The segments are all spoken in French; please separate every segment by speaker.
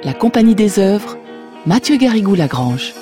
Speaker 1: La Compagnie des œuvres, Mathieu Garrigou-Lagrange.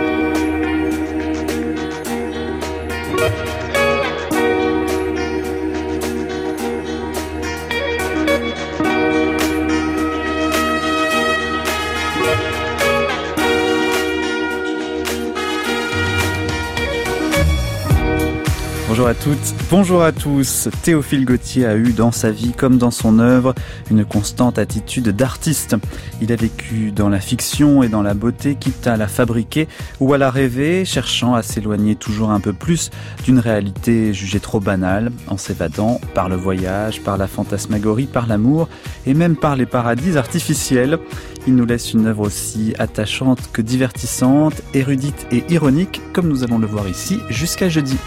Speaker 2: Bonjour à toutes, bonjour à tous. Théophile Gautier a eu dans sa vie comme dans son œuvre une constante attitude d'artiste. Il a vécu dans la fiction et dans la beauté, quitte à la fabriquer ou à la rêver, cherchant à s'éloigner toujours un peu plus d'une réalité jugée trop banale, en s'évadant par le voyage, par la fantasmagorie, par l'amour et même par les paradis artificiels. Il nous laisse une œuvre aussi attachante que divertissante, érudite et ironique, comme nous allons le voir ici jusqu'à jeudi.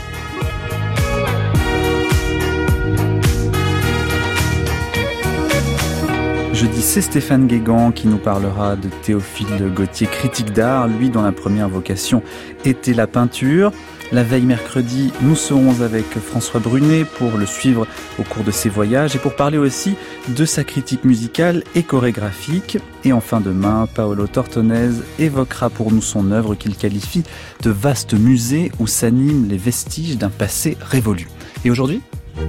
Speaker 2: Jeudi, c'est Stéphane Guégan qui nous parlera de Théophile Gautier, critique d'art, lui dont la première vocation était la peinture. La veille mercredi, nous serons avec François Brunet pour le suivre au cours de ses voyages et pour parler aussi de sa critique musicale et chorégraphique. Et enfin demain, Paolo Tortonese évoquera pour nous son œuvre qu'il qualifie de vaste musée où s'animent les vestiges d'un passé révolu. Et aujourd'hui ?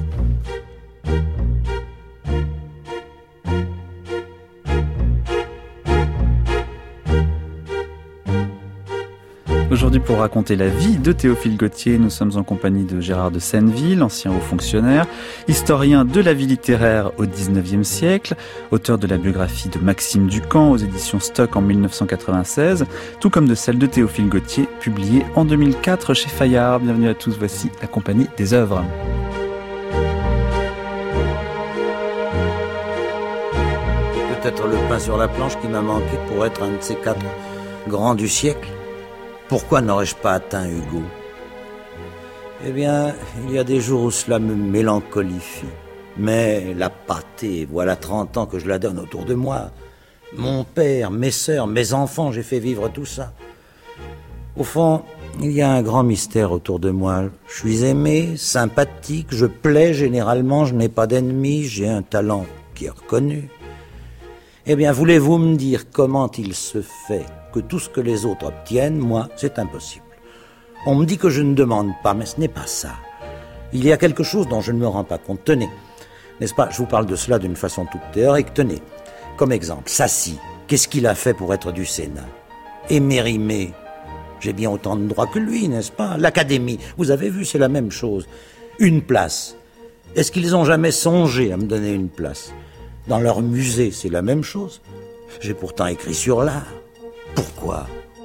Speaker 2: Aujourd'hui, pour raconter la vie de Théophile Gautier, nous sommes en compagnie de Gérard de Senneville, ancien haut fonctionnaire, historien de la vie littéraire au XIXe siècle, auteur de la biographie de Maxime Ducamp aux éditions Stock en 1996, tout comme de celle de Théophile Gautier, publiée en 2004 chez Fayard. Bienvenue à tous, voici la Compagnie des œuvres.
Speaker 3: Peut-être le pain sur la planche qui m'a manqué pour être un de ces quatre grands du siècle. Pourquoi n'aurais-je pas atteint Hugo ? Eh bien, il y a des jours où cela me mélancolifie. Mais la pâtée, voilà 30 ans que je la donne autour de moi. Mon père, mes sœurs, mes enfants, j'ai fait vivre tout ça. Au fond, il y a un grand mystère autour de moi. Je suis aimé, sympathique, je plais généralement, je n'ai pas d'ennemis, j'ai un talent qui est reconnu. Eh bien, voulez-vous me dire comment il se fait que tout ce que les autres obtiennent, moi, c'est impossible. On me dit que je ne demande pas, mais ce n'est pas ça. Il y a quelque chose dont je ne me rends pas compte. Tenez, n'est-ce pas, je vous parle de cela d'une façon toute théorique. Tenez, comme exemple, Sassy, qu'est-ce qu'il a fait pour être du Sénat ? Et Mérimée, j'ai bien autant de droits que lui, n'est-ce pas ? L'Académie, vous avez vu, c'est la même chose. Une place. Est-ce qu'ils ont jamais songé à me donner une place ? Dans leur musée, c'est la même chose. J'ai pourtant écrit sur l'art. Pourquoi ?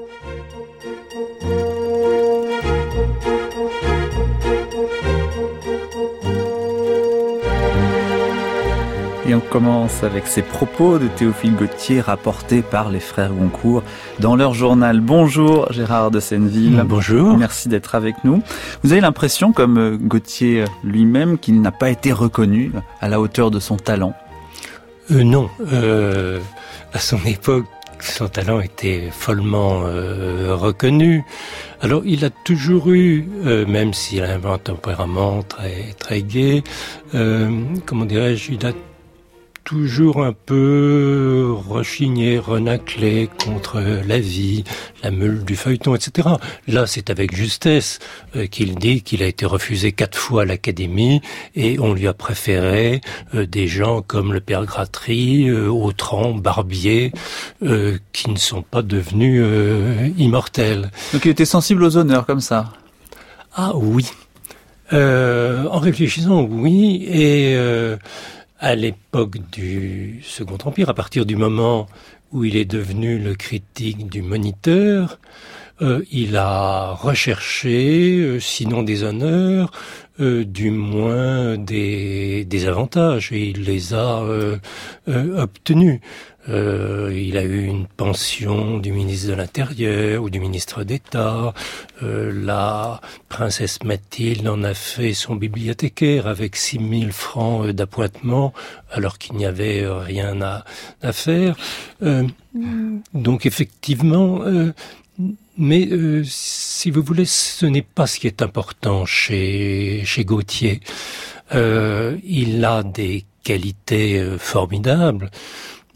Speaker 2: Et on commence avec ces propos de Théophile Gautier rapportés par les frères Goncourt dans leur journal. Bonjour Gérard de Senneville.
Speaker 4: Bonjour.
Speaker 2: Merci d'être avec nous. Vous avez l'impression, comme Gautier lui-même, qu'il n'a pas été reconnu à la hauteur de son talent ?
Speaker 4: Non. À son époque, son talent était follement reconnu. Alors, il a toujours eu, même s'il a un tempérament très très gai, comment dirais-je, il a toujours un peu rechigné, renaclé contre la vie, la meule du feuilleton, etc. Là, c'est avec justesse qu'il dit qu'il a été refusé 4 fois à l'Académie et on lui a préféré des gens comme le père Gratry, Autran, Barbier, qui ne sont pas devenus immortels.
Speaker 2: Donc il était sensible aux honneurs comme ça ?
Speaker 4: Ah oui. En réfléchissant, oui. Et à l'époque du Second Empire, à partir du moment où il est devenu le critique du Moniteur, il a recherché, sinon des honneurs, du moins des avantages, et il les a obtenus. Il a eu une pension du ministre de l'Intérieur ou du ministre d'État. La princesse Mathilde en a fait son bibliothécaire avec 6 000 francs d'appointement, alors qu'il n'y avait rien à faire. Donc effectivement, mais si vous voulez, ce n'est pas ce qui est important chez Gautier. Il a des qualités formidables.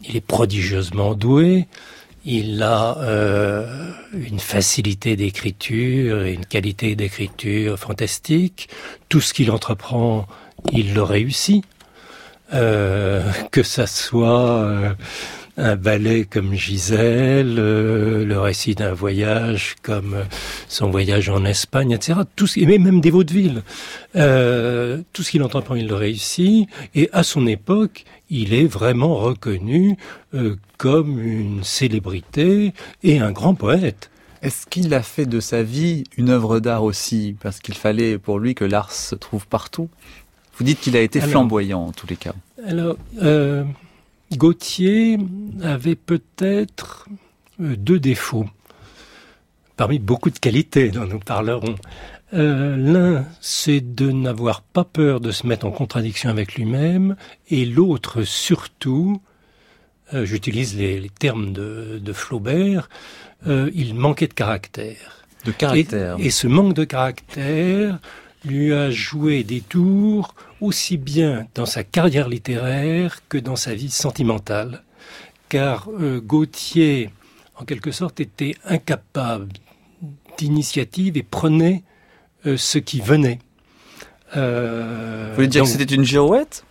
Speaker 4: il est prodigieusement doué. Il a une facilité d'écriture et une qualité d'écriture fantastique. Tout ce qu'il entreprend, il le réussit. Que ça soit un ballet comme Gisèle, le récit d'un voyage comme son voyage en Espagne, etc. Et même des vaudevilles. Tout ce qu'il entreprend, il le réussit. Et à son époque, il est vraiment reconnu comme une célébrité et un grand poète.
Speaker 2: Est-ce qu'il a fait de sa vie une œuvre d'art aussi? Parce qu'il fallait pour lui que l'art se trouve partout. Vous dites qu'il a été flamboyant en tous les cas.
Speaker 4: Alors, Gautier avait peut-être 2 défauts, parmi beaucoup de qualités dont nous parlerons. L'un, c'est de n'avoir pas peur de se mettre en contradiction avec lui-même, et l'autre, surtout, j'utilise les termes de Flaubert, il manquait de caractère.
Speaker 2: De caractère.
Speaker 4: Et ce manque de caractère lui a joué des tours aussi bien dans sa carrière littéraire que dans sa vie sentimentale. Car Gautier, en quelque sorte, était incapable d'initiative et prenait ce qui venait.
Speaker 2: Vous voulez dire que c'était une girouette?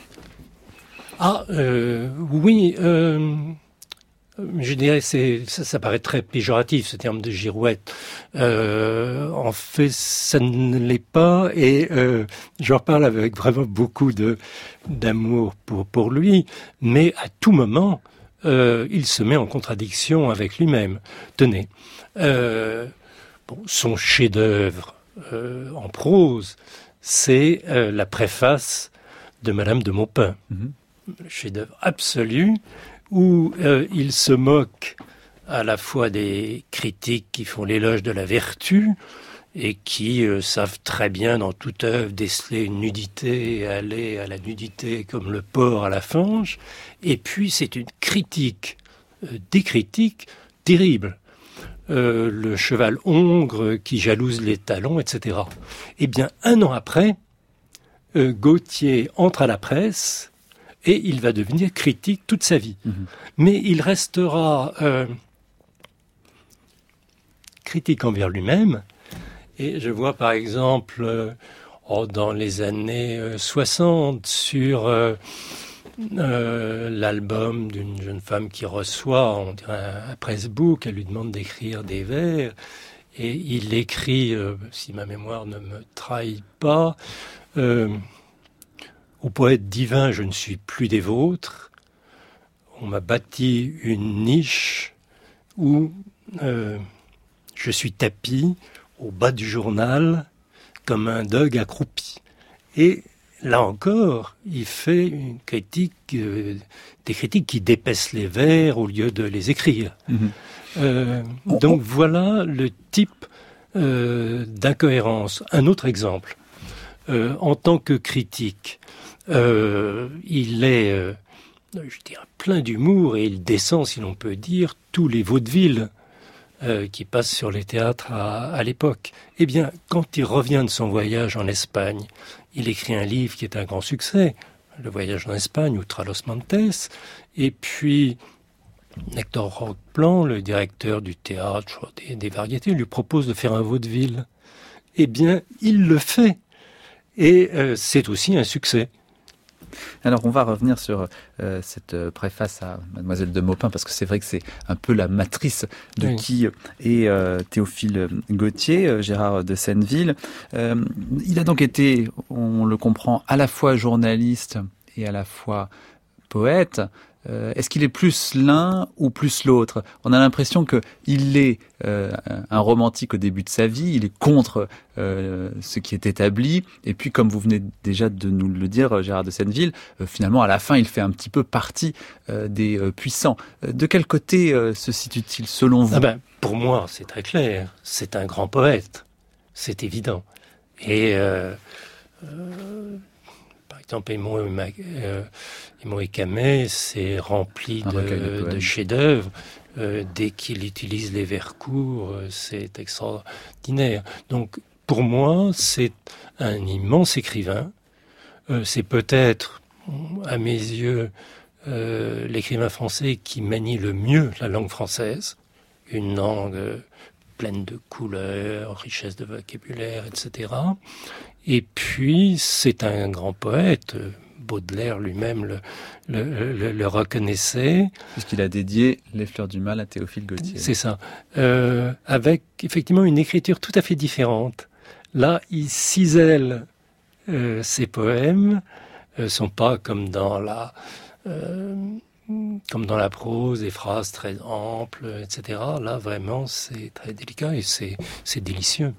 Speaker 4: Oui. Je dirais ça paraît très péjoratif ce terme de girouette. En fait, ça ne l'est pas et j'en parle avec vraiment beaucoup d'amour pour lui. Mais à tout moment, il se met en contradiction avec lui-même. Tenez, son chef-d'œuvre en prose, c'est la préface de Madame de Maupin, le chef-d'œuvre absolu. Où il se moque à la fois des critiques qui font l'éloge de la vertu et qui savent très bien dans toute œuvre déceler une nudité et aller à la nudité comme le porc à la fange. Et puis c'est une critique, des critiques terribles. Le cheval hongre qui jalouse les talons, etc. Eh bien, 1 an après, Gautier entre à la presse et il va devenir critique toute sa vie. Mais il restera critique envers lui-même. Et je vois par exemple, dans les années 60, sur l'album d'une jeune femme qui reçoit, on dirait un pressbook, elle lui demande d'écrire des vers. Et il écrit, si ma mémoire ne me trahit pas, au poète divin, je ne suis plus des vôtres. On m'a bâti une niche où je suis tapi au bas du journal comme un dogue accroupi. Et là encore, il fait une critique, des critiques qui dépaissent les vers au lieu de les écrire. Donc voilà le type d'incohérence. Un autre exemple. En tant que critique, il est, je dirais, plein d'humour et il descend, si l'on peut dire, tous les vaudevilles qui passent sur les théâtres à l'époque. Eh bien, quand il revient de son voyage en Espagne, il écrit un livre qui est un grand succès, Le voyage en Espagne, Outra los Montes, et puis Hector Roqueplan, le directeur du théâtre, des variétés, lui propose de faire un vaudeville. Eh bien, il le fait. Et c'est aussi un succès.
Speaker 2: Alors on va revenir sur cette préface à Mademoiselle de Maupin, parce que c'est vrai que c'est un peu la matrice de qui est Théophile Gautier, Gérard de Senneville. Il a donc été, on le comprend, à la fois journaliste et à la fois poète. Est-ce qu'il est plus l'un ou plus l'autre? On a l'impression qu'il est un romantique au début de sa vie, il est contre ce qui est établi, et puis comme vous venez déjà de nous le dire, Gérard de Senneville, finalement à la fin il fait un petit peu partie des puissants. De quel côté se situe-t-il selon vous?
Speaker 4: Pour moi c'est très clair, c'est un grand poète, c'est évident. Et par exemple, Aimon et Camet, c'est rempli de chefs-d'œuvre. Dès qu'il utilise les vers courts, c'est extraordinaire. Donc, pour moi, c'est un immense écrivain. C'est peut-être, à mes yeux, l'écrivain français qui manie le mieux la langue française, une langue pleine de couleurs, richesse de vocabulaire, etc. Et puis, c'est un grand poète. Baudelaire lui-même le reconnaissait.
Speaker 2: Puisqu'il a dédié Les Fleurs du Mal à Théophile Gautier.
Speaker 4: C'est ça. Avec effectivement une écriture tout à fait différente. Là, il cisèle ses poèmes, sont pas comme dans la prose, des phrases très amples, etc. Là, vraiment, c'est très délicat et c'est délicieux.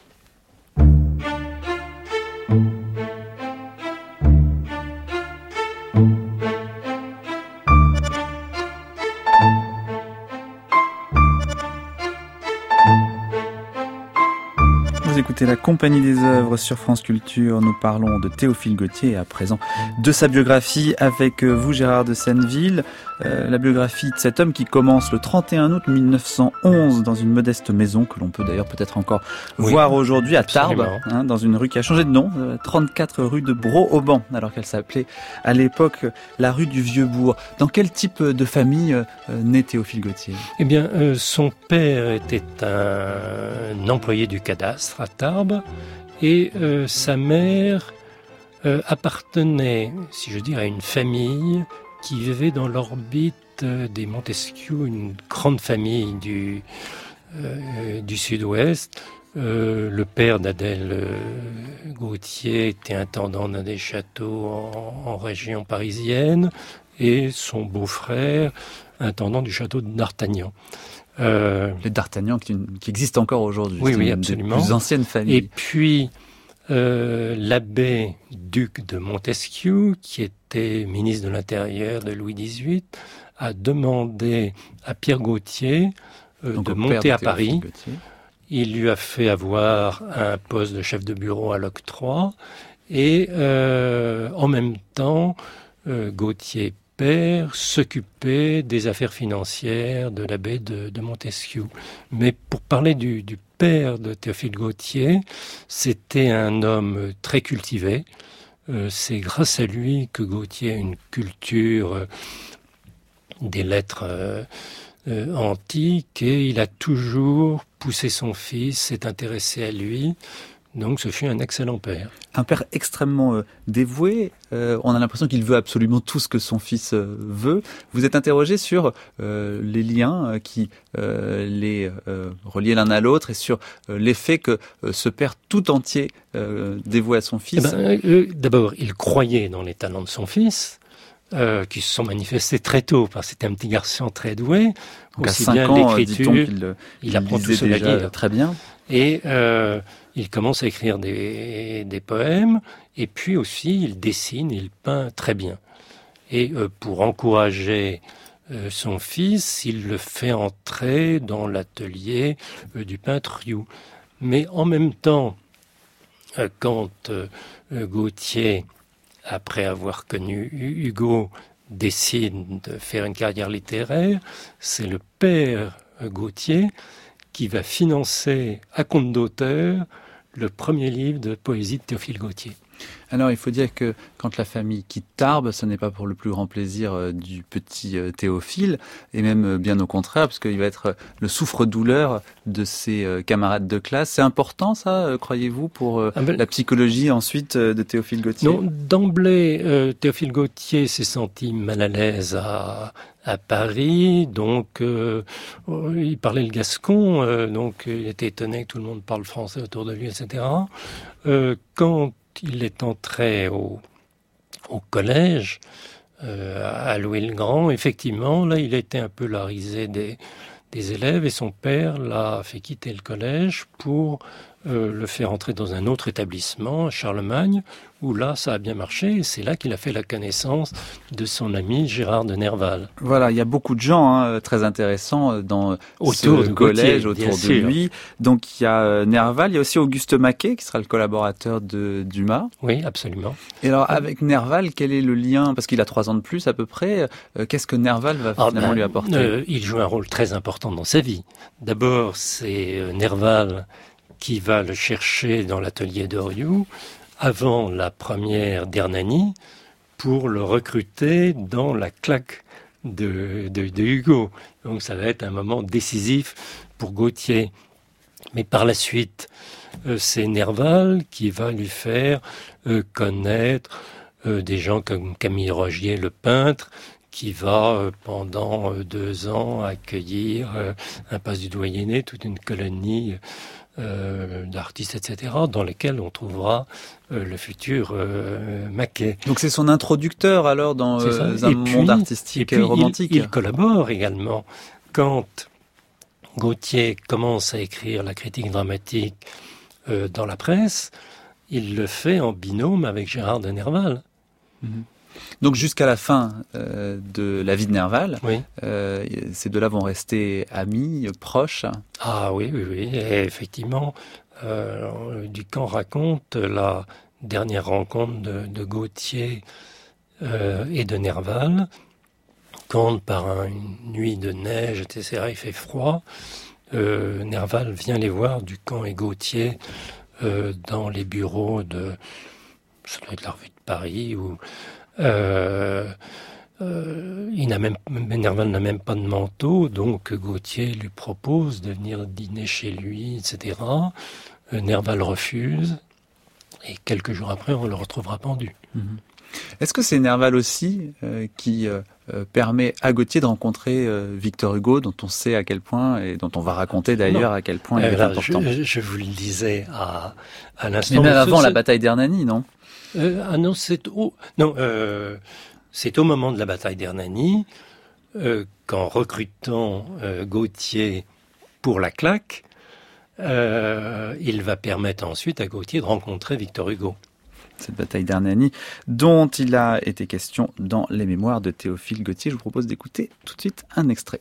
Speaker 2: Vous écoutez la Compagnie des œuvres sur France Culture. Nous parlons de Théophile Gautier et à présent de sa biographie avec vous, Gérard de Senneville. La biographie de cet homme qui commence le 31 août 1911 dans une modeste maison que l'on peut d'ailleurs peut-être encore voir aujourd'hui à Tarbes, dans une rue qui a changé de nom, 34 rue de Bro-Auban, alors qu'elle s'appelait à l'époque la rue du Vieux-Bourg. Dans quel type de famille naît Théophile Gautier ?
Speaker 4: Eh bien, son père était un employé du cadastre à Tarbes et sa mère appartenait, si je dis, à une famille qui vivait dans l'orbite des Montesquiou, une grande famille du sud-ouest. Le père d'Adèle Gautier était intendant d'un des châteaux en région parisienne et son beau-frère intendant du château de D'Artagnan.
Speaker 2: Les D'Artagnan qui existent encore aujourd'hui.
Speaker 4: Oui, absolument.
Speaker 2: Des plus anciennes familles.
Speaker 4: Et puis, l'abbé duc de Montesquiou, qui était ministre de l'Intérieur de Louis XVIII, a demandé à Pierre Gautier de monter à Paris. Gautier. Il lui a fait avoir un poste de chef de bureau à l'octroi et en même temps, Gautier père s'occupait des affaires financières de l'abbé de Montesquiou. Mais pour parler du père de Théophile Gautier, c'était un homme très cultivé. C'est grâce à lui que Gautier a une culture des lettres antiques et il a toujours poussé son fils, s'est intéressé à lui. Donc ce fut un excellent père.
Speaker 2: Un père extrêmement dévoué. On a l'impression qu'il veut absolument tout ce que son fils veut. Vous êtes interrogé sur les liens qui les reliaient l'un à l'autre et sur l'effet que ce père tout entier dévoué à son fils.
Speaker 4: D'abord, il croyait dans les talents de son fils. Qui se sont manifestés très tôt, parce que c'était un petit garçon très doué.
Speaker 2: Donc aussi à 5 ans, dit-on
Speaker 4: il apprend tout seul à lire.
Speaker 2: Très bien.
Speaker 4: Et il commence à écrire des poèmes, et puis aussi il dessine, il peint très bien. Et pour encourager son fils, il le fait entrer dans l'atelier du peintre Riou. Mais en même temps, quand Gautier, après avoir connu Hugo, décide de faire une carrière littéraire, c'est le père Gautier qui va financer à compte d'auteur le premier livre de poésie de Théophile Gautier.
Speaker 2: Alors, il faut dire que quand la famille quitte Tarbes, ce n'est pas pour le plus grand plaisir du petit Théophile, et même bien au contraire, parce qu'il va être le souffre-douleur de ses camarades de classe. C'est important, ça, croyez-vous, pour la psychologie ensuite de Théophile Gautier ?
Speaker 4: Non, d'emblée, Théophile Gautier s'est senti mal à l'aise à Paris, donc il parlait le gascon, donc il était étonné que tout le monde parle français autour de lui, etc. Quand il est entré au collège, à Louis-le-Grand, effectivement, là, il était un peu la risée des élèves et son père l'a fait quitter le collège pour le faire entrer dans un autre établissement, à Charlemagne, où là, ça a bien marché et c'est là qu'il a fait la connaissance de son ami Gérard de Nerval.
Speaker 2: Voilà, il y a beaucoup de gens très intéressants dans ce collège, autour de lui. Donc il y a Nerval, il y a aussi Auguste Maquet, qui sera le collaborateur de Dumas.
Speaker 4: Oui, absolument.
Speaker 2: Et alors, avec Nerval, quel est le lien ? Parce qu'il a 3 ans de plus à peu près. Qu'est-ce que Nerval va finalement lui apporter ?
Speaker 4: Il joue un rôle très important dans sa vie. D'abord, c'est Nerval qui va le chercher dans l'atelier d'Oriou, avant la première d'Hernani, pour le recruter dans la claque de Hugo. Donc ça va être un moment décisif pour Gautier. Mais par la suite, c'est Nerval qui va lui faire connaître des gens comme Camille Rogier, le peintre, qui va pendant 2 ans accueillir Impasse du Doyenné, toute une colonie d'artistes, etc., dans lesquels on trouvera le futur Maquet.
Speaker 2: Donc c'est son introducteur alors dans un monde artistique romantique.
Speaker 4: Il collabore également. Quand Gautier commence à écrire la critique dramatique dans la presse, il le fait en binôme avec Gérard de Nerval.
Speaker 2: Donc jusqu'à la fin de la vie de Nerval,
Speaker 4: oui.
Speaker 2: Ces deux-là vont rester amis, proches.
Speaker 4: Ah oui. Et effectivement, Ducamp raconte la dernière rencontre de Gautier et de Nerval, quand par une nuit de neige, etc., il fait froid, Nerval vient les voir, Ducamp et Gautier, dans les bureaux de... ça doit être la revue de Paris, où Nerval n'a même pas de manteau, donc Gautier lui propose de venir dîner chez lui, etc. Nerval refuse, et quelques jours après, on le retrouvera pendu.
Speaker 2: Est-ce que c'est Nerval aussi qui permet à Gautier de rencontrer Victor Hugo, dont on sait à quel point, et dont on va raconter d'ailleurs à quel point il est important?
Speaker 4: Je vous le disais à l'instant.
Speaker 2: Mais même avant la bataille d'Hernani, non?
Speaker 4: Non, c'est au moment de la bataille d'Hernani, qu'en recrutant Gautier pour la claque, il va permettre ensuite à Gautier de rencontrer Victor Hugo.
Speaker 2: Cette bataille d'Hernani, dont il a été question dans les mémoires de Théophile Gautier. Je vous propose d'écouter tout de suite un extrait.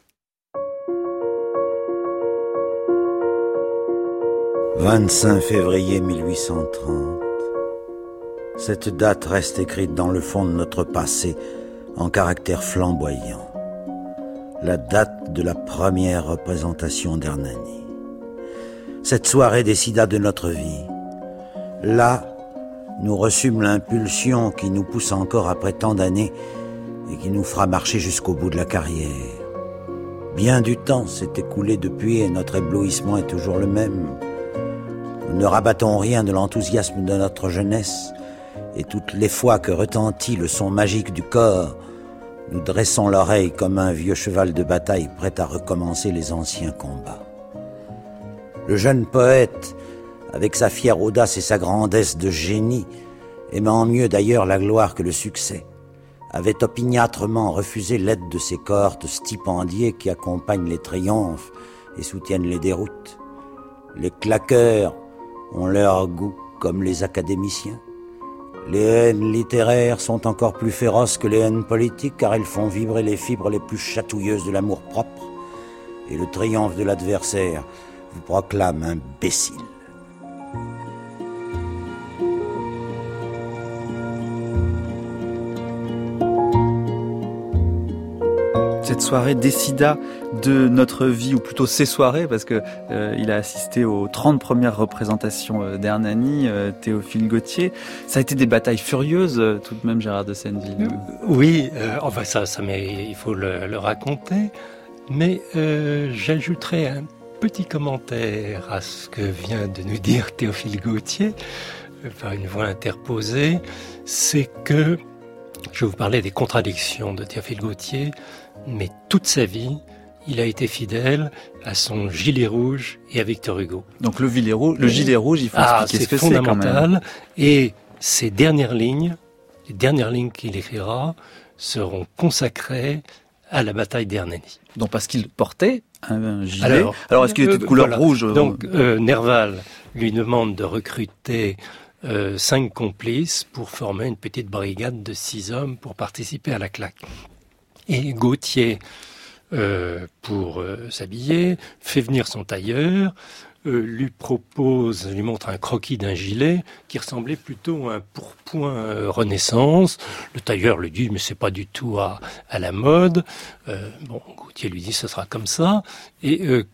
Speaker 3: « 25 février 1830. Cette date reste écrite dans le fond de notre passé en caractères flamboyants. La date de la première représentation d'Hernani. Cette soirée décida de notre vie. Là, nous reçûmes l'impulsion qui nous pousse encore après tant d'années et qui nous fera marcher jusqu'au bout de la carrière. Bien du temps s'est écoulé depuis et notre éblouissement est toujours le même. Nous ne rabattons rien de l'enthousiasme de notre jeunesse et toutes les fois que retentit le son magique du corps, nous dressons l'oreille comme un vieux cheval de bataille prêt à recommencer les anciens combats. Le jeune poète, avec sa fière audace et sa grandesse de génie, aimant mieux d'ailleurs la gloire que le succès, avait opiniâtrement refusé l'aide de ces cohortes stipendiées qui accompagnent les triomphes et soutiennent les déroutes. Les claqueurs ont leur goût comme les académiciens. Les haines littéraires sont encore plus féroces que les haines politiques car elles font vibrer les fibres les plus chatouilleuses de l'amour-propre. Et le triomphe de l'adversaire vous proclame imbécile.
Speaker 2: Cette soirée décida de notre vie, ou plutôt ces soirées, parce que il a assisté aux 30 premières représentations d'Hernani, Théophile Gautier. Ça a été des batailles furieuses, tout de même, Gérard de Senneville.
Speaker 4: Oui, enfin ça, mais il faut le raconter. Mais j'ajouterai un petit commentaire à ce que vient de nous dire Théophile Gautier, par une voix interposée. C'est que, je vous parlais des contradictions de Théophile Gautier, mais toute sa vie, il a été fidèle à son gilet rouge et à Victor Hugo.
Speaker 2: Donc le gilet rouge, il faut expliquer ce que c'est quand même.
Speaker 4: C'est fondamental. Et ces dernières lignes, les dernières lignes qu'il écrira, seront consacrées à la bataille d'Hernani.
Speaker 2: Donc parce qu'il portait un gilet. Alors est-ce qu'il était de couleur rouge?
Speaker 4: Donc Nerval lui demande de recruter 5 complices pour former une petite brigade de 6 hommes pour participer à la claque. Et Gautier, pour s'habiller, fait venir son tailleur, lui montre un croquis d'un gilet qui ressemblait plutôt à un pourpoint Renaissance. Le tailleur lui dit, mais c'est pas du tout à la mode. Gautier lui dit, ce sera comme ça. Et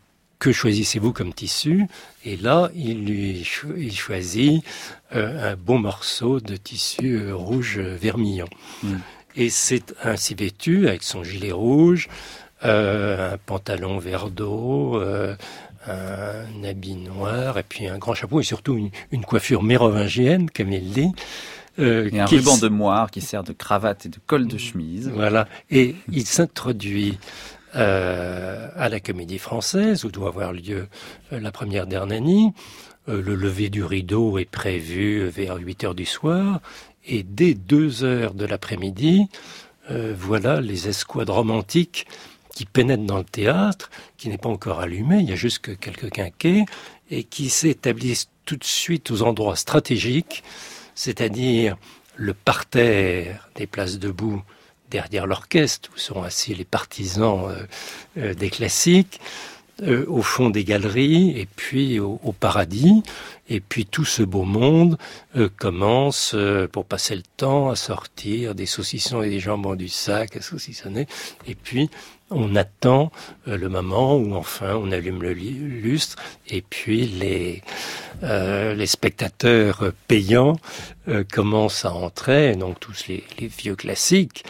Speaker 4: que choisissez-vous comme tissu? Et là, il choisit un beau morceau de tissu rouge vermillon. Et c'est ainsi vêtu, avec son gilet rouge, un pantalon vert d'eau, un habit noir, et puis un grand chapeau, et surtout une coiffure mérovingienne, comme il dit.
Speaker 2: Et un ruban de moire qui sert de cravate et de col de chemise.
Speaker 4: Voilà. Et il s'introduit à la Comédie Française, où doit avoir lieu la première d'Hernani. Le lever du rideau est prévu vers 8 heures du soir. Et dès 2 heures de l'après-midi, voilà les escouades romantiques qui pénètrent dans le théâtre, qui n'est pas encore allumé, il y a juste que quelques quinquets, et qui s'établissent tout de suite aux endroits stratégiques, c'est-à-dire le parterre des places debout derrière l'orchestre, où seront assis les partisans des classiques, au fond des galeries, et puis au paradis. Et puis tout ce beau monde commence, pour passer le temps, à sortir des saucissons et des jambons du sac, à saucissonner. Et puis on attend le moment où enfin on allume le lustre, et puis les spectateurs payants commencent à entrer, donc tous les vieux classiques.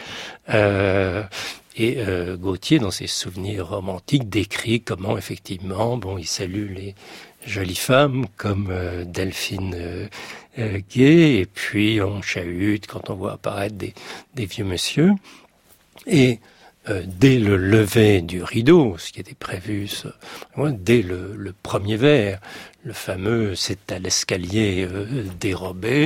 Speaker 4: Et Gautier, dans ses souvenirs romantiques, décrit comment, effectivement, il salue les jolies femmes comme Delphine Gay, et puis on chahute quand on voit apparaître des vieux monsieur. Et dès le lever du rideau, ce qui était prévu, dès le premier vers, le fameux « c'est à l'escalier dérobé »,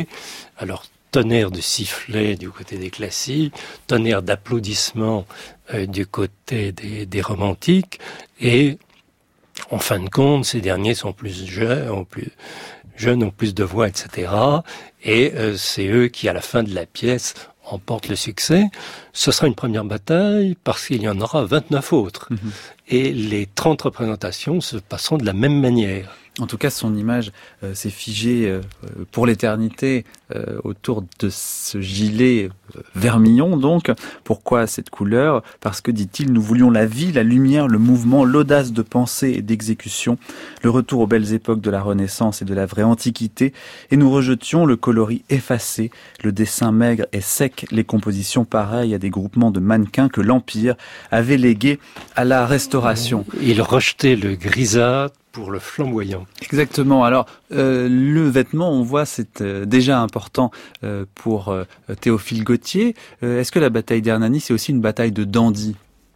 Speaker 4: alors tonnerre de sifflets du côté des classiques, tonnerre d'applaudissements du côté des romantiques, et en fin de compte, ces derniers sont plus jeunes, ont plus de voix, etc. Et c'est eux qui, à la fin de la pièce, emportent le succès. Ce sera une première bataille parce qu'il y en aura 29 autres. Et les 30 représentations se passeront de la même manière.
Speaker 2: En tout cas, son image s'est figée pour l'éternité autour de ce gilet vermillon. Donc, pourquoi cette couleur? Parce que, dit-il, nous voulions la vie, la lumière, le mouvement, l'audace de pensée et d'exécution, le retour aux belles époques de la Renaissance et de la vraie Antiquité, et nous rejetions le coloris effacé, le dessin maigre et sec, les compositions pareilles à des groupements de mannequins que l'Empire avait légués à la Restauration.
Speaker 4: Il rejetait le grisâtre pour le flamboyant.
Speaker 2: Exactement. Alors, le vêtement, on voit, c'est déjà important pour Théophile Gautier. Est-ce que la bataille d'Hernani, c'est aussi une bataille de dandy?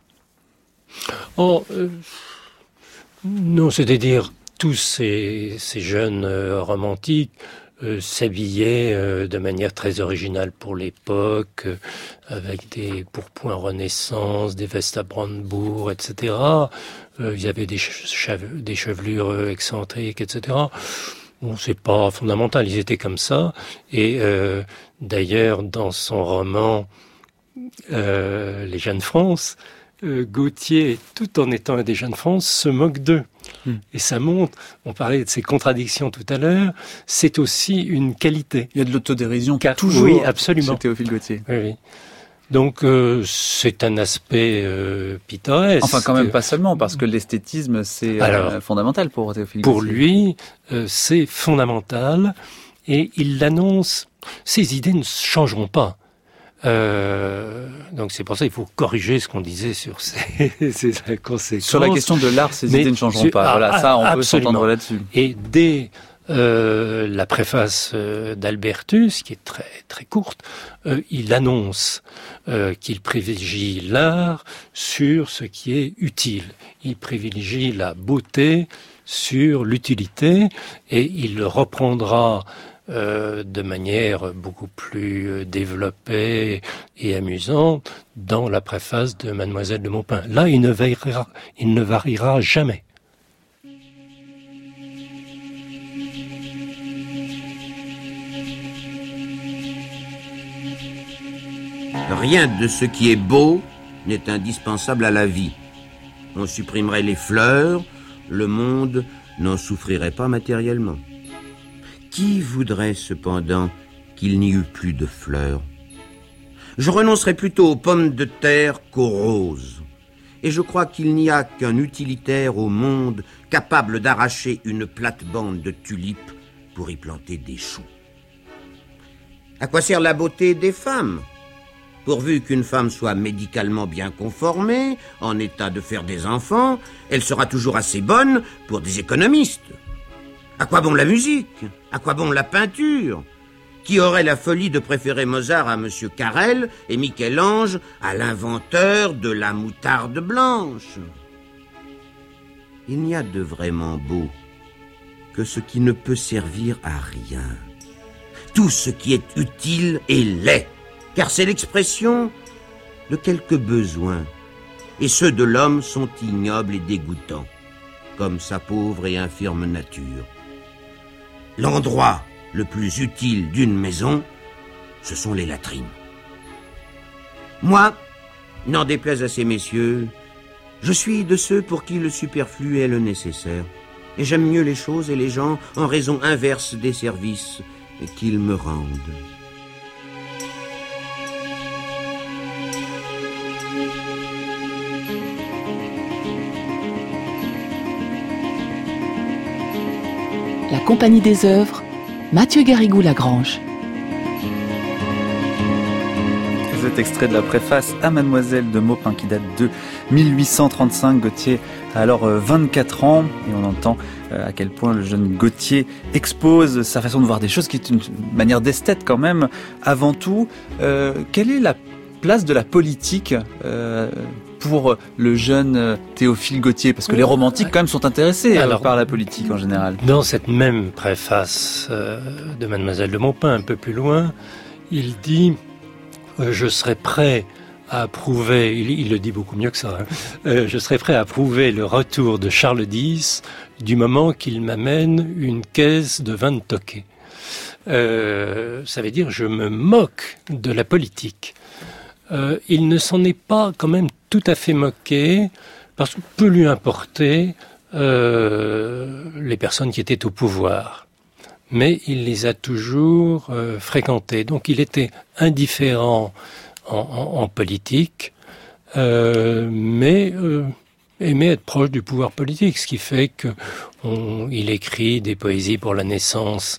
Speaker 4: Non, c'est-à-dire tous ces jeunes romantiques s'habillaient de manière très originale pour l'époque, avec des pourpoints Renaissance, des vestes à brandebourg, etc. Il y avait des chevelures excentriques, etc. Bon, c'est pas fondamental, ils étaient comme ça. Et d'ailleurs, dans son roman Les Jeunes France, Gautier, tout en étant un des Jeunes France, se moque d'eux. Et ça montre, on parlait de ces contradictions tout à l'heure, c'est aussi une qualité.
Speaker 2: Il y a de l'autodérision toujours
Speaker 4: oui, absolument.
Speaker 2: chez Théophile Gautier.
Speaker 4: Oui. Donc c'est un aspect pittoresque.
Speaker 2: Enfin quand même pas seulement, parce que l'esthétisme c'est fondamental pour Théophile Gautier.
Speaker 4: Pour lui, c'est fondamental, et il l'annonce, ses idées ne changeront pas. Donc c'est pour ça qu'il faut corriger ce qu'on disait sur ces conséquences.
Speaker 2: Sur la question de l'art, ces idées ne changeront pas. Voilà, ça on peut s'entendre là-dessus.
Speaker 4: Et dès la préface d'Albertus, qui est très très courte, il annonce qu'il privilégie l'art sur ce qui est utile. Il privilégie la beauté sur l'utilité, et il le reprendra de manière beaucoup plus développée et amusante dans la préface de Mademoiselle de Maupin. Là, il ne variera jamais.
Speaker 5: Rien de ce qui est beau n'est indispensable à la vie. On supprimerait les fleurs, le monde n'en souffrirait pas matériellement. Qui voudrait cependant qu'il n'y eût plus de fleurs? Je renoncerais plutôt aux pommes de terre qu'aux roses, Et je crois qu'il n'y a qu'un utilitaire au monde capable d'arracher une plate-bande de tulipes pour y planter des choux. À quoi sert la beauté des femmes ? Pourvu qu'une femme soit médicalement bien conformée, en état de faire des enfants, elle sera toujours assez bonne pour des économistes. À quoi bon la musique ? À quoi bon la peinture ? Qui aurait la folie de préférer Mozart à M. Carrel et Michel-Ange à l'inventeur de la moutarde blanche ? Il n'y a de vraiment beau que ce qui ne peut servir à rien. Tout ce qui est utile est laid, car c'est l'expression de quelques besoins, et ceux de l'homme sont ignobles et dégoûtants, comme sa pauvre et infirme nature. L'endroit le plus utile d'une maison, ce sont les latrines. Moi, n'en déplaise à ces messieurs, je suis de ceux pour qui le superflu est le nécessaire, et j'aime mieux les choses et les gens en raison inverse des services qu'ils me rendent.
Speaker 1: La Compagnie des œuvres, Mathieu Garrigou-Lagrange.
Speaker 2: Cet extrait de la préface à Mademoiselle de Maupin qui date de 1835. Gautier a alors 24 ans et on entend à quel point le jeune Gautier expose sa façon de voir des choses, qui est une manière d'esthète quand même avant tout. Quelle est la place de la politique pour le jeune Théophile Gautier? Parce que les romantiques quand même sont intéressés par la politique en général.
Speaker 4: Dans cette même préface de Mademoiselle de Maupin, un peu plus loin, il dit je serais prêt à approuver, il le dit beaucoup mieux que ça, je serais prêt à approuver le retour de Charles X du moment qu'il m'amène une caisse de vin de Tokay. Ça veut dire je me moque de la politique. Il ne s'en est pas quand même tout à fait moqué, parce que peut lui importer les personnes qui étaient au pouvoir. Mais il les a toujours fréquentées. Donc il était indifférent en politique, mais aimait être proche du pouvoir politique, ce qui fait que il écrit des poésies pour la naissance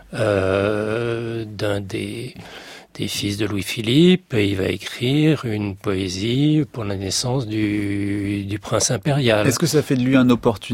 Speaker 4: d'un des fils de Louis-Philippe, et il va écrire une poésie pour la naissance du prince impérial.
Speaker 2: Est-ce que ça fait de lui un opportuniste ?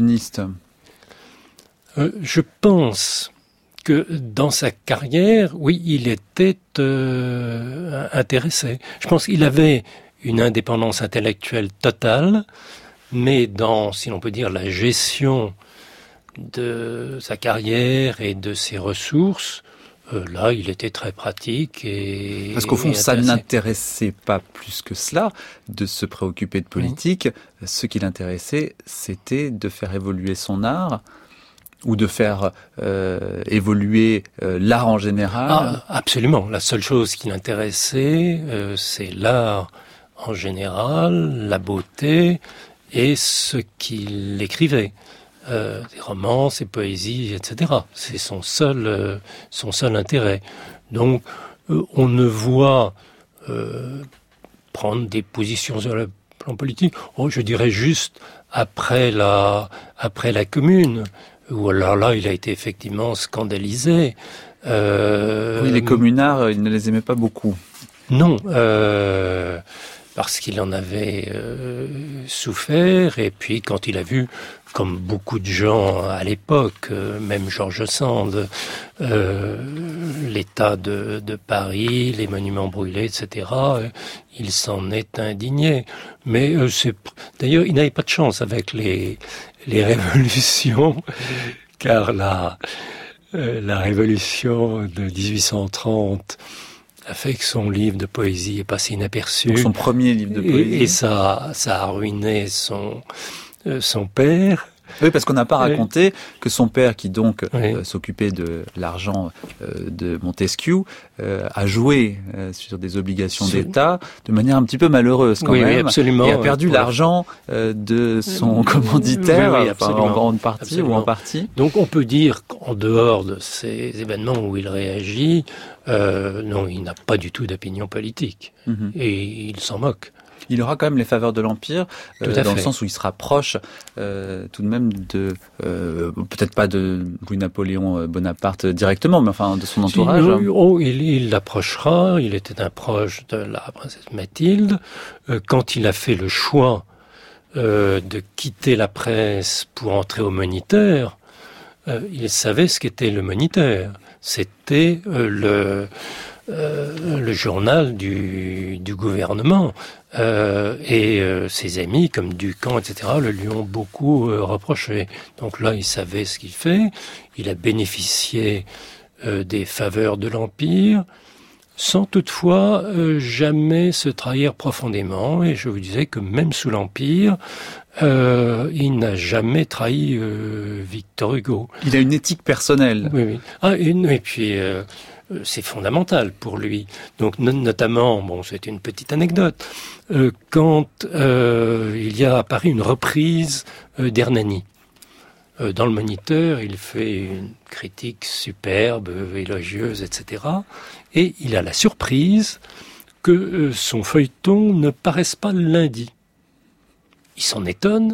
Speaker 4: Je pense que dans sa carrière, oui, il était intéressé. Je pense qu'il avait une indépendance intellectuelle totale, mais dans, si l'on peut dire, la gestion de sa carrière et de ses ressources, là, il était très pratique et...
Speaker 2: Parce qu'au fond, ça n'intéressait pas plus que cela de se préoccuper de politique. Oui. Ce qui l'intéressait, c'était de faire évoluer son art ou de faire évoluer l'art en général.
Speaker 4: Ah, absolument. La seule chose qui l'intéressait, c'est l'art en général, la beauté et ce qu'il écrivait. Des romans, ses poésies, etc. C'est son seul intérêt. Donc, on ne voit prendre des positions sur le plan politique. Je dirais juste après la Commune, où alors là, il a été effectivement scandalisé.
Speaker 2: Oui, les communards, il ne les aimait pas beaucoup.
Speaker 4: Non. Parce qu'il en avait souffert, et puis quand il a vu, comme beaucoup de gens à l'époque, même George Sand, l'état de Paris, les monuments brûlés, etc., il s'en est indigné. Mais d'ailleurs, il n'avait pas de chance avec les révolutions, car la révolution de 1830 a fait que son livre de poésie est passé inaperçu.
Speaker 2: Donc son premier livre de poésie.
Speaker 4: Et ça a ruiné son père.
Speaker 2: Oui, parce qu'on n'a pas raconté que son père, qui donc s'occupait de l'argent de Montesquieu, a joué sur des obligations d'État de manière un petit peu malheureuse quand même.
Speaker 4: Oui, absolument.
Speaker 2: Et a perdu l'argent de son commanditaire, en grande partie absolument. Ou en partie.
Speaker 4: Donc on peut dire qu'en dehors de ces événements où il réagit, non, il n'a pas du tout d'opinion politique. Mm-hmm. Et il s'en moque.
Speaker 2: Il aura quand même les faveurs de l'Empire, dans
Speaker 4: fait.
Speaker 2: le sens où il se rapproche tout de même de, peut-être pas de Louis-Napoléon Bonaparte directement, mais enfin de son entourage.
Speaker 4: Il l'approchera, il était un proche de la princesse Mathilde. Quand il a fait le choix de quitter la presse pour entrer au Moniteur, il savait ce qu'était le Moniteur. C'était le journal du gouvernement. Ses amis, comme Ducamp, etc., le lui ont beaucoup reproché. Donc là, il savait ce qu'il fait. Il a bénéficié des faveurs de l'Empire, sans toutefois jamais se trahir profondément. Et je vous disais que même sous l'Empire, il n'a jamais trahi Victor Hugo.
Speaker 2: Il a une éthique personnelle.
Speaker 4: Oui. Et puis... c'est fondamental pour lui. Donc notamment, c'est une petite anecdote, quand il y a apparu une reprise d'Hernani. Dans le Moniteur, il fait une critique superbe, élogieuse, etc. Et il a la surprise que son feuilleton ne paraisse pas le lundi. Il s'en étonne.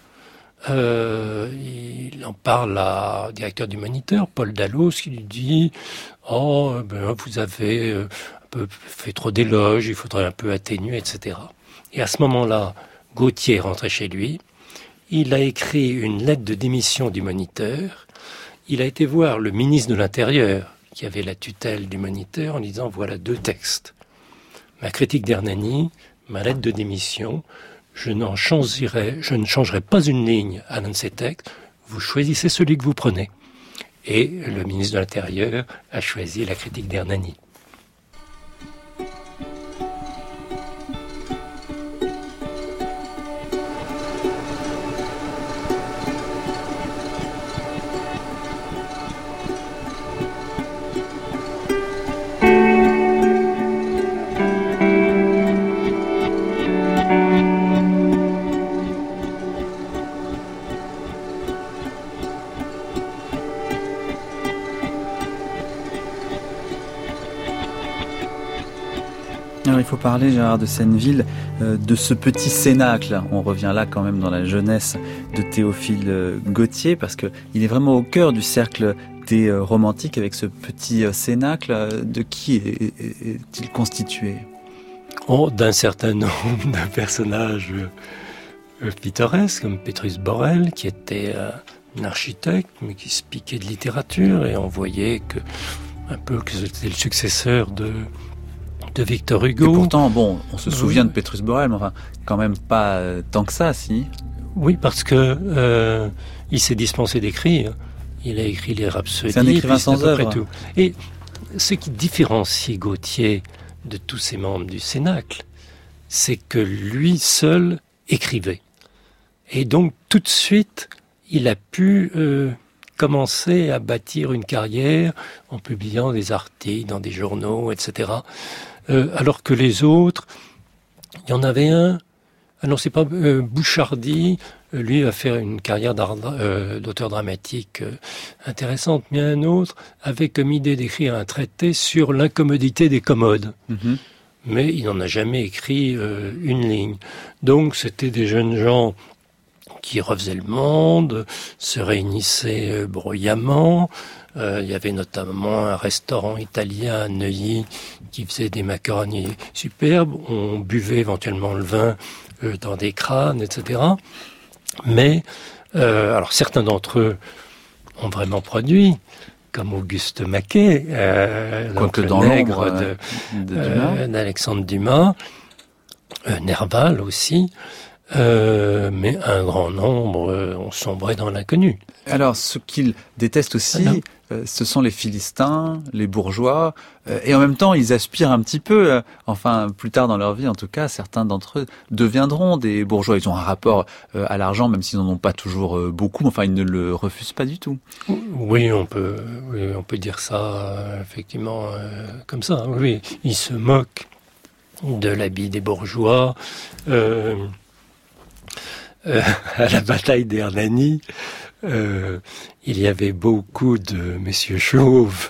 Speaker 4: Il en parle au directeur du Moniteur, Paul Dallos, qui lui dit « Oh, vous avez un peu fait trop d'éloges, il faudrait un peu atténuer, etc. » Et à ce moment-là, Gautier est rentré chez lui. Il a écrit une lettre de démission du Moniteur. Il a été voir le ministre de l'Intérieur, qui avait la tutelle du Moniteur, en disant « Voilà 2 textes. Ma critique d'Hernani, ma lettre de démission. Je ne changerai pas une ligne à l'un de ces textes. Vous choisissez celui que vous prenez. » Et le ministre de l'Intérieur a choisi la critique d'Hernani.
Speaker 2: Alors il faut parler, Gérard de Senneville, de ce petit cénacle. On revient là quand même dans la jeunesse de Théophile Gautier, parce qu'il est vraiment au cœur du cercle des romantiques avec ce petit cénacle. De qui est-il constitué ?
Speaker 4: D'un certain nombre de personnages pittoresques, comme Petrus Borel, qui était un architecte, mais qui se piquait de littérature, et on voyait que c'était le successeur de Victor Hugo.
Speaker 2: Et pourtant, on se souvient de Petrus Borel, mais enfin, quand même pas tant que ça, si.
Speaker 4: Oui, parce que il s'est dispensé d'écrire. Il a écrit les Rhapsodies.
Speaker 2: C'est un écrivain sans œuvre.
Speaker 4: Tout. Et ce qui différencie Gautier de tous ses membres du Cénacle, c'est que lui seul écrivait. Et donc, tout de suite, il a pu commencer à bâtir une carrière en publiant des articles dans des journaux, etc. Alors que les autres, il y en avait un, c'est pas Bouchardy, lui va faire une carrière d'auteur dramatique intéressante, mais un autre avait comme idée d'écrire un traité sur l'incommodité des commodes. Mm-hmm. Mais il n'en a jamais écrit une ligne. Donc c'était des jeunes gens qui refaisaient le monde, se réunissaient bruyamment. Il y avait notamment un restaurant italien à Neuilly qui faisait des macaronis superbes. On buvait éventuellement le vin dans des crânes, etc. Mais, alors certains d'entre eux ont vraiment produit, comme Auguste Maquet, donc le nègre d'Alexandre Dumas, Nerval aussi, mais un grand nombre ont sombré dans l'inconnu.
Speaker 2: Alors, ce qu'ils détestent aussi, ce sont les Philistins, les bourgeois, et en même temps, ils aspirent un petit peu, enfin, plus tard dans leur vie, en tout cas, certains d'entre eux deviendront des bourgeois. Ils ont un rapport à l'argent, même s'ils n'en ont pas toujours beaucoup, enfin, ils ne le refusent pas du tout.
Speaker 4: Oui, on peut dire ça, effectivement, comme ça. Oui, ils se moquent de l'habit des bourgeois. À la bataille d'Hernani, il y avait beaucoup de messieurs chauves.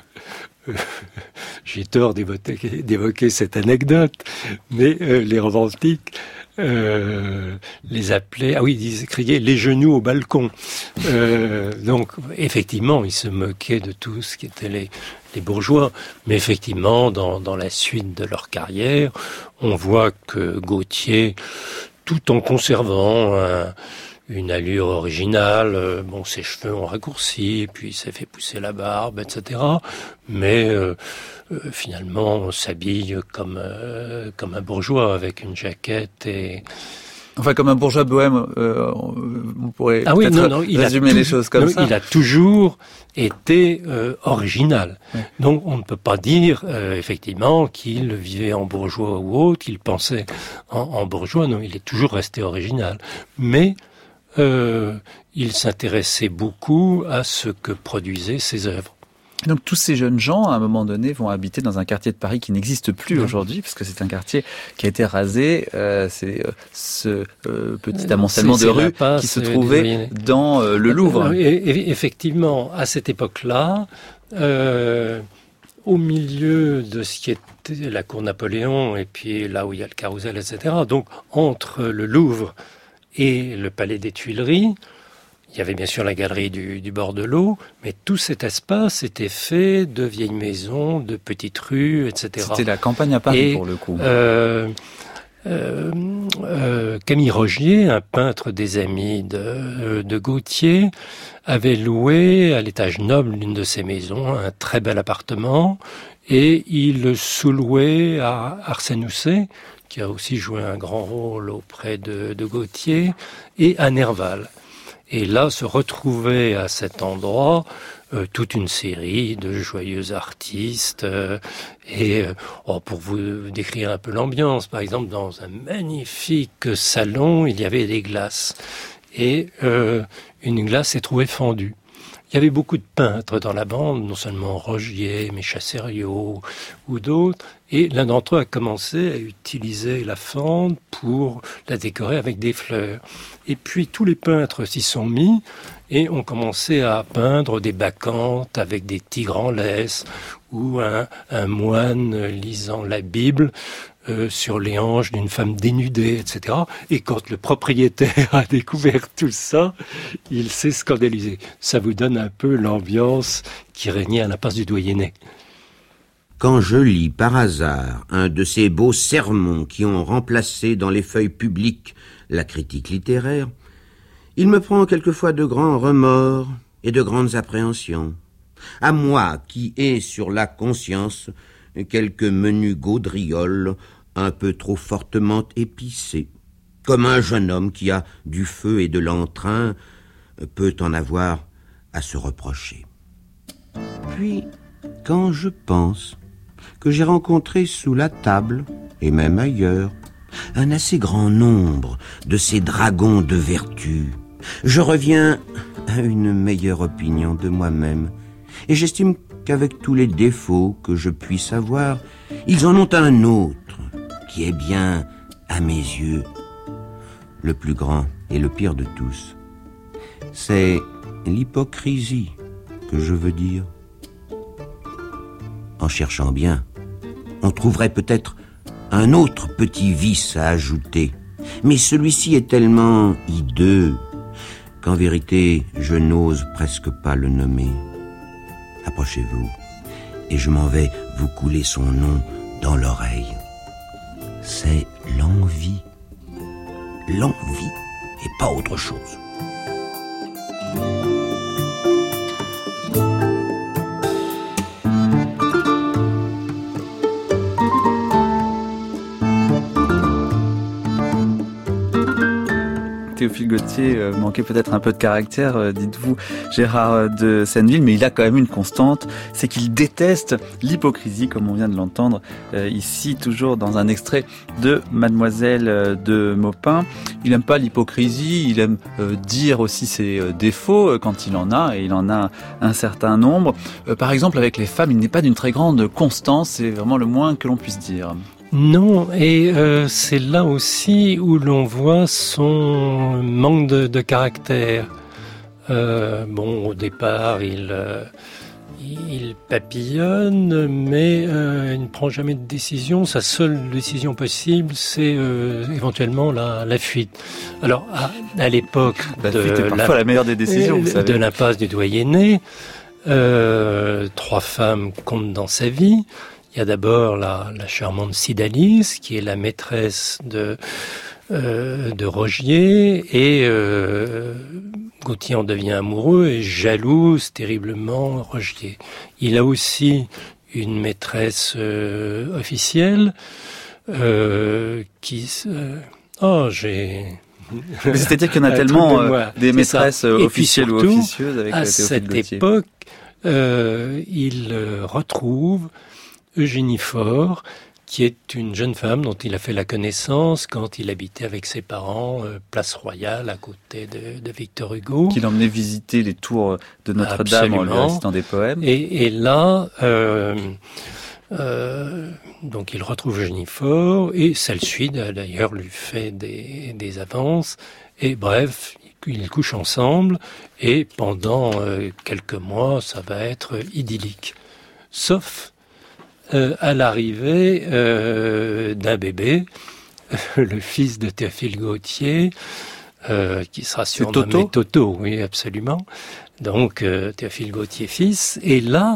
Speaker 4: J'ai tort d'évoquer cette anecdote, mais les romantiques les appelait, ils criaient les genoux au balcon. Donc, effectivement, il se moquait de tout ce qui était les bourgeois. Mais effectivement, dans la suite de leur carrière, on voit que Gautier, tout en conservant une allure originale, ses cheveux ont raccourci, puis il s'est fait pousser la barbe, etc. Mais finalement, on s'habille comme un bourgeois, avec une jaquette et...
Speaker 2: Enfin, comme un bourgeois bohème, on pourrait résumer les choses comme ça.
Speaker 4: Il a toujours été original. Ouais. Donc, on ne peut pas dire, effectivement, qu'il vivait en bourgeois ou autre, qu'il pensait en bourgeois. Non, il est toujours resté original. Mais il s'intéressait beaucoup à ce que produisaient ses œuvres.
Speaker 2: Donc tous ces jeunes gens, à un moment donné, vont habiter dans un quartier de Paris qui n'existe plus aujourd'hui, parce que c'est un quartier qui a été rasé. C'est ce petit amoncellement de rues qui se trouvait dans le Louvre.
Speaker 4: Effectivement, à cette époque-là, au milieu de ce qui était la cour Napoléon, et puis là où il y a le Carrousel, etc., donc entre le Louvre et le Palais des Tuileries, il y avait bien sûr la galerie du bord de l'eau, mais tout cet espace était fait de vieilles maisons, de petites rues, etc.
Speaker 2: C'était la campagne à Paris, pour le coup.
Speaker 4: Camille Rogier, un peintre des amis de Gautier, avait loué à l'étage noble d'une de ses maisons un très bel appartement, et il sous-louait à Arsène Housset, qui a aussi joué un grand rôle auprès de Gautier, et à Nerval. Et là se retrouvait à cet endroit toute une série de joyeux artistes. Pour vous décrire un peu l'ambiance, par exemple, dans un magnifique salon, il y avait des glaces. Et une glace s'est trouvée fendue. Il y avait beaucoup de peintres dans la bande, non seulement Rogier, mais Chassériau ou d'autres. Et l'un d'entre eux a commencé à utiliser la fente pour la décorer avec des fleurs. Et puis tous les peintres s'y sont mis et ont commencé à peindre des bacchantes avec des tigres en laisse ou un moine lisant la Bible sur les hanches d'une femme dénudée, etc. Et quand le propriétaire a découvert tout ça, il s'est scandalisé. Ça vous donne un peu l'ambiance qui régnait à l'impasse du Doyenné.
Speaker 5: Quand je lis par hasard un de ces beaux sermons qui ont remplacé dans les feuilles publiques la critique littéraire, il me prend quelquefois de grands remords et de grandes appréhensions. À moi qui ai sur la conscience quelques menus gaudrioles un peu trop fortement épicés, comme un jeune homme qui a du feu et de l'entrain peut en avoir à se reprocher. Puis, quand je pense que j'ai rencontré sous la table, et même ailleurs, un assez grand nombre de ces dragons de vertu, je reviens à une meilleure opinion de moi-même, et j'estime qu'avec tous les défauts que je puisse avoir, ils en ont un autre, qui est bien, à mes yeux, le plus grand et le pire de tous. C'est l'hypocrisie que je veux dire. En cherchant bien, on trouverait peut-être un autre petit vice à ajouter, mais celui-ci est tellement hideux qu'en vérité, je n'ose presque pas le nommer. Approchez-vous, et je m'en vais vous couler son nom dans l'oreille. C'est l'envie. L'envie, et pas autre chose.
Speaker 2: Théophile Gautier manquait peut-être un peu de caractère, dites-vous, Gérard de Senneville, mais il a quand même une constante, c'est qu'il déteste l'hypocrisie, comme on vient de l'entendre ici, toujours dans un extrait de Mademoiselle de Maupin. Il n'aime pas l'hypocrisie, il aime dire aussi ses défauts quand il en a, et il en a un certain nombre. Par exemple, avec les femmes, il n'est pas d'une très grande constance, c'est vraiment le moins que l'on puisse dire.
Speaker 4: Non, et c'est là aussi où l'on voit son manque de caractère. Au départ, il il papillonne, mais il ne prend jamais de décision. Sa seule décision possible, c'est éventuellement la fuite. Alors, à l'époque
Speaker 2: la fuite est parfois la meilleure des décisions, vous savez.
Speaker 4: De l'impasse du Doyenné, 3 femmes comptent dans sa vie. Il y a d'abord la charmante Cydalise, qui est la maîtresse de Rogier, et Gautier en devient amoureux et jalouse terriblement Rogier. Il a aussi une maîtresse officielle qui...
Speaker 2: C'est-à-dire qu'il y en a tellement des maîtresses officielles ou officieuses avec Théophile Gautier. À cette
Speaker 4: époque, il retrouve Eugénie Faure, qui est une jeune femme dont il a fait la connaissance quand il habitait avec ses parents, place Royale, à côté de Victor Hugo.
Speaker 2: Qui l'emmenait visiter les tours de Notre-Dame en lui récitant des poèmes.
Speaker 4: Et là, donc il retrouve Eugénie Faure, et celle-ci d'ailleurs lui fait des avances, et bref, ils couchent ensemble, et pendant quelques mois, ça va être idyllique. Sauf à l'arrivée d'un bébé, le fils de Théophile Gautier, qui sera surnommé Toto, oui, absolument. Donc, Théophile Gautier fils. Et là,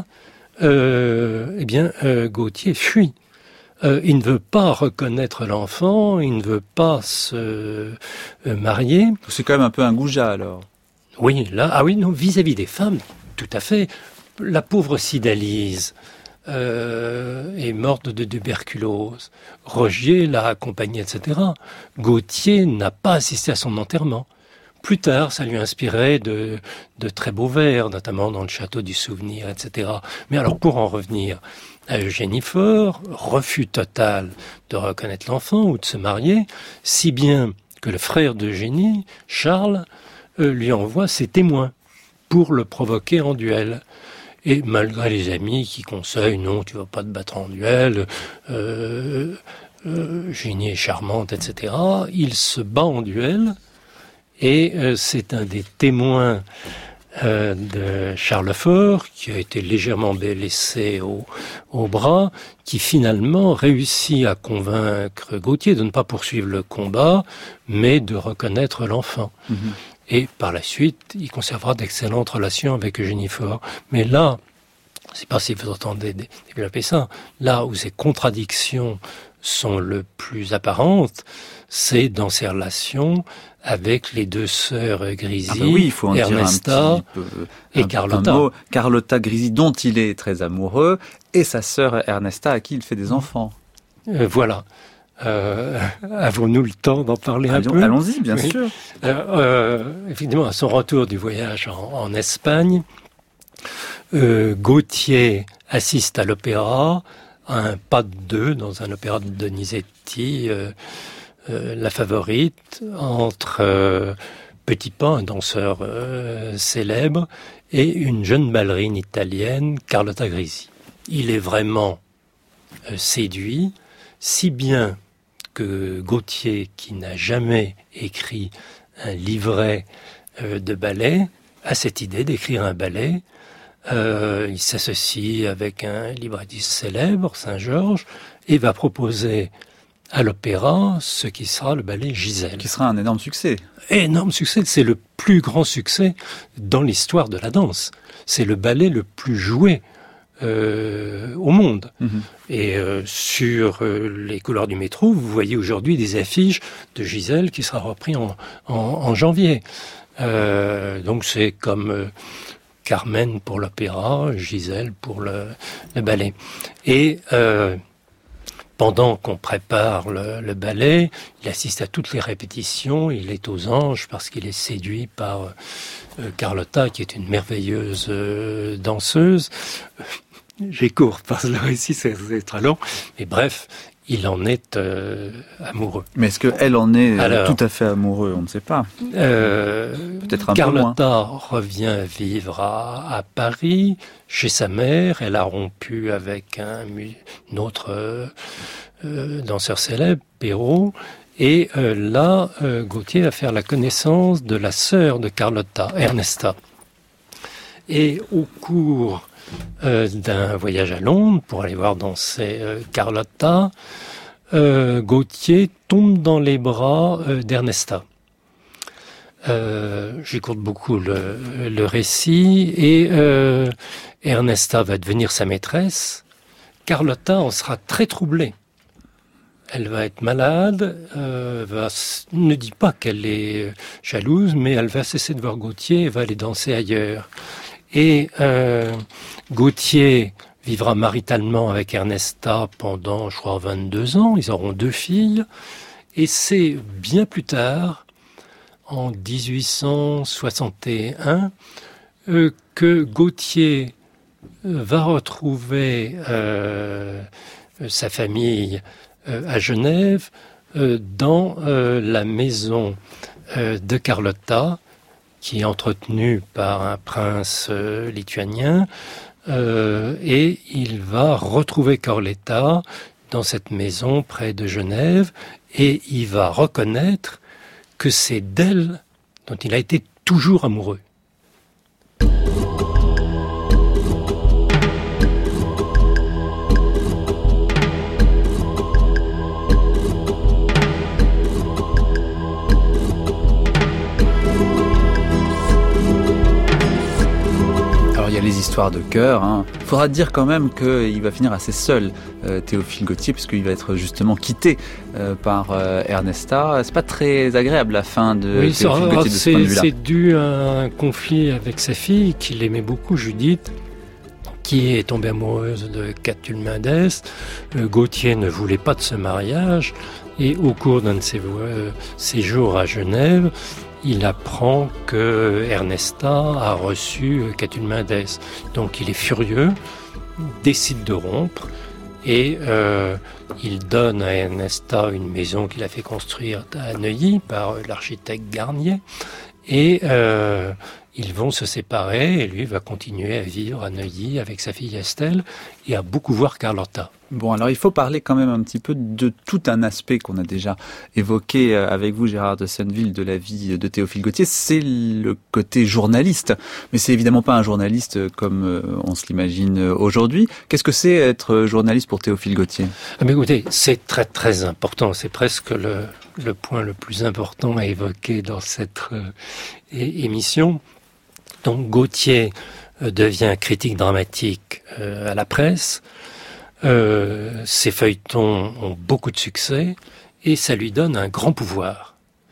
Speaker 4: Gautier fuit. Il ne veut pas reconnaître l'enfant, il ne veut pas se marier.
Speaker 2: C'est quand même un peu un goujat, alors.
Speaker 4: Oui, non, vis-à-vis des femmes, tout à fait. La pauvre Cydalise est morte de tuberculose. Rogier l'a accompagnée, etc. Gautier n'a pas assisté à son enterrement. Plus tard, ça lui inspirait de très beaux vers, notamment dans le Château du Souvenir, etc. Mais alors, pour en revenir à Eugénie Faure, refus total de reconnaître l'enfant ou de se marier, si bien que le frère d'Eugénie, Charles, lui envoie ses témoins pour le provoquer en duel. Et malgré les amis qui conseillent « non, tu vas pas te battre en duel, Eugénie est charmante, etc. », il se bat en duel, et c'est un des témoins de Charles Faure, qui a été légèrement blessé au bras, qui finalement réussit à convaincre Gautier de ne pas poursuivre le combat, mais de reconnaître l'enfant. Mmh. Et par la suite, il conservera d'excellentes relations avec Eugénie Faure. Mais là, je ne sais pas si vous entendez développer ça, là où ces contradictions sont le plus apparentes, c'est dans ses relations avec les 2 sœurs Grisi, Ernesta et Carlotta.
Speaker 2: Carlotta Grisi, dont il est très amoureux, et sa sœur Ernesta, à qui il fait des enfants.
Speaker 4: Voilà. Avons-nous le temps d'en parler un peu ?
Speaker 2: Allons-y, bien sûr.
Speaker 4: Effectivement, à son retour du voyage en Espagne, Gautier assiste à l'opéra, à un pas de 2 dans un opéra de Donizetti, La Favorite, entre Petit Pas, un danseur célèbre, et une jeune ballerine italienne, Carlotta Grisi. Il est vraiment séduit, si bien que Gautier, qui n'a jamais écrit un livret de ballet, a cette idée d'écrire un ballet. Il s'associe avec un librettiste célèbre, Saint-Georges, et va proposer à l'opéra ce qui sera le ballet Gisèle.
Speaker 2: Qui sera un énorme succès.
Speaker 4: Énorme succès, c'est le plus grand succès dans l'histoire de la danse. C'est le ballet le plus joué au monde. Mmh. Et sur les couloirs du métro, vous voyez aujourd'hui des affiches de Gisèle qui sera repris en janvier. Donc c'est comme Carmen pour l'opéra, Gisèle pour le ballet. Et pendant qu'on prépare le ballet, il assiste à toutes les répétitions, il est aux anges parce qu'il est séduit par Carlotta, qui est une merveilleuse danseuse. J'écourte parce que le récit c'est très long, mais bref, il en est amoureux.
Speaker 2: Mais est-ce qu'elle en est tout à fait amoureux ? On ne sait pas. Peut-être un
Speaker 4: Carlotta
Speaker 2: peu moins.
Speaker 4: revient vivre à Paris, chez sa mère. Elle a rompu avec un autre danseur célèbre, Perrault. Et là, Gautier va faire la connaissance de la sœur de Carlotta, Ernesta. Et au cours d'un voyage à Londres pour aller voir danser Carlotta, Gautier tombe dans les bras d'Ernesta. J'écoute beaucoup le récit et Ernesta va devenir sa maîtresse. Carlotta en sera très troublée. Elle va être malade, ne dit pas qu'elle est jalouse, mais elle va cesser de voir Gautier et va aller danser ailleurs. Et Gautier vivra maritalement avec Ernesta pendant, je crois, 22 ans. Ils auront 2 filles. Et c'est bien plus tard, en 1861, que Gautier va retrouver sa famille à Genève, dans la maison de Carlotta, qui est entretenue par un prince lituanien, et il va retrouver Carlotta dans cette maison près de Genève, et il va reconnaître que c'est d'elle dont il a été toujours amoureux.
Speaker 2: Il y a les histoires de cœur. Il faudra dire quand même qu'il va finir assez seul, Théophile Gautier, puisqu'il va être justement quitté par Ernesta. C'est pas très agréable la fin de Théophile Gautier de ce point de vue-là.
Speaker 4: C'est dû à un conflit avec sa fille, qu'il aimait beaucoup, Judith, qui est tombée amoureuse de Catulle-Mendès. Gautier ne voulait pas de ce mariage, et au cours d'un de ses séjours à Genève, il apprend que Ernesta a reçu Catulle-Mendès. Donc il est furieux, décide de rompre et il donne à Ernesta une maison qu'il a fait construire à Neuilly par l'architecte Garnier. Et ils vont se séparer et lui va continuer à vivre à Neuilly avec sa fille Estelle et à beaucoup voir Carlotta.
Speaker 2: Bon, alors il faut parler quand même un petit peu de tout un aspect qu'on a déjà évoqué avec vous, Gérard de Senneville, de la vie de Théophile Gautier, c'est le côté journaliste. Mais c'est évidemment pas un journaliste comme on se l'imagine aujourd'hui. Qu'est-ce que c'est être journaliste pour Théophile Gautier ?
Speaker 4: Mais écoutez, c'est très très important. C'est presque le point le plus important à évoquer dans cette émission. Donc Gautier devient critique dramatique à la presse. Ses feuilletons ont beaucoup de succès et ça lui donne un grand pouvoir.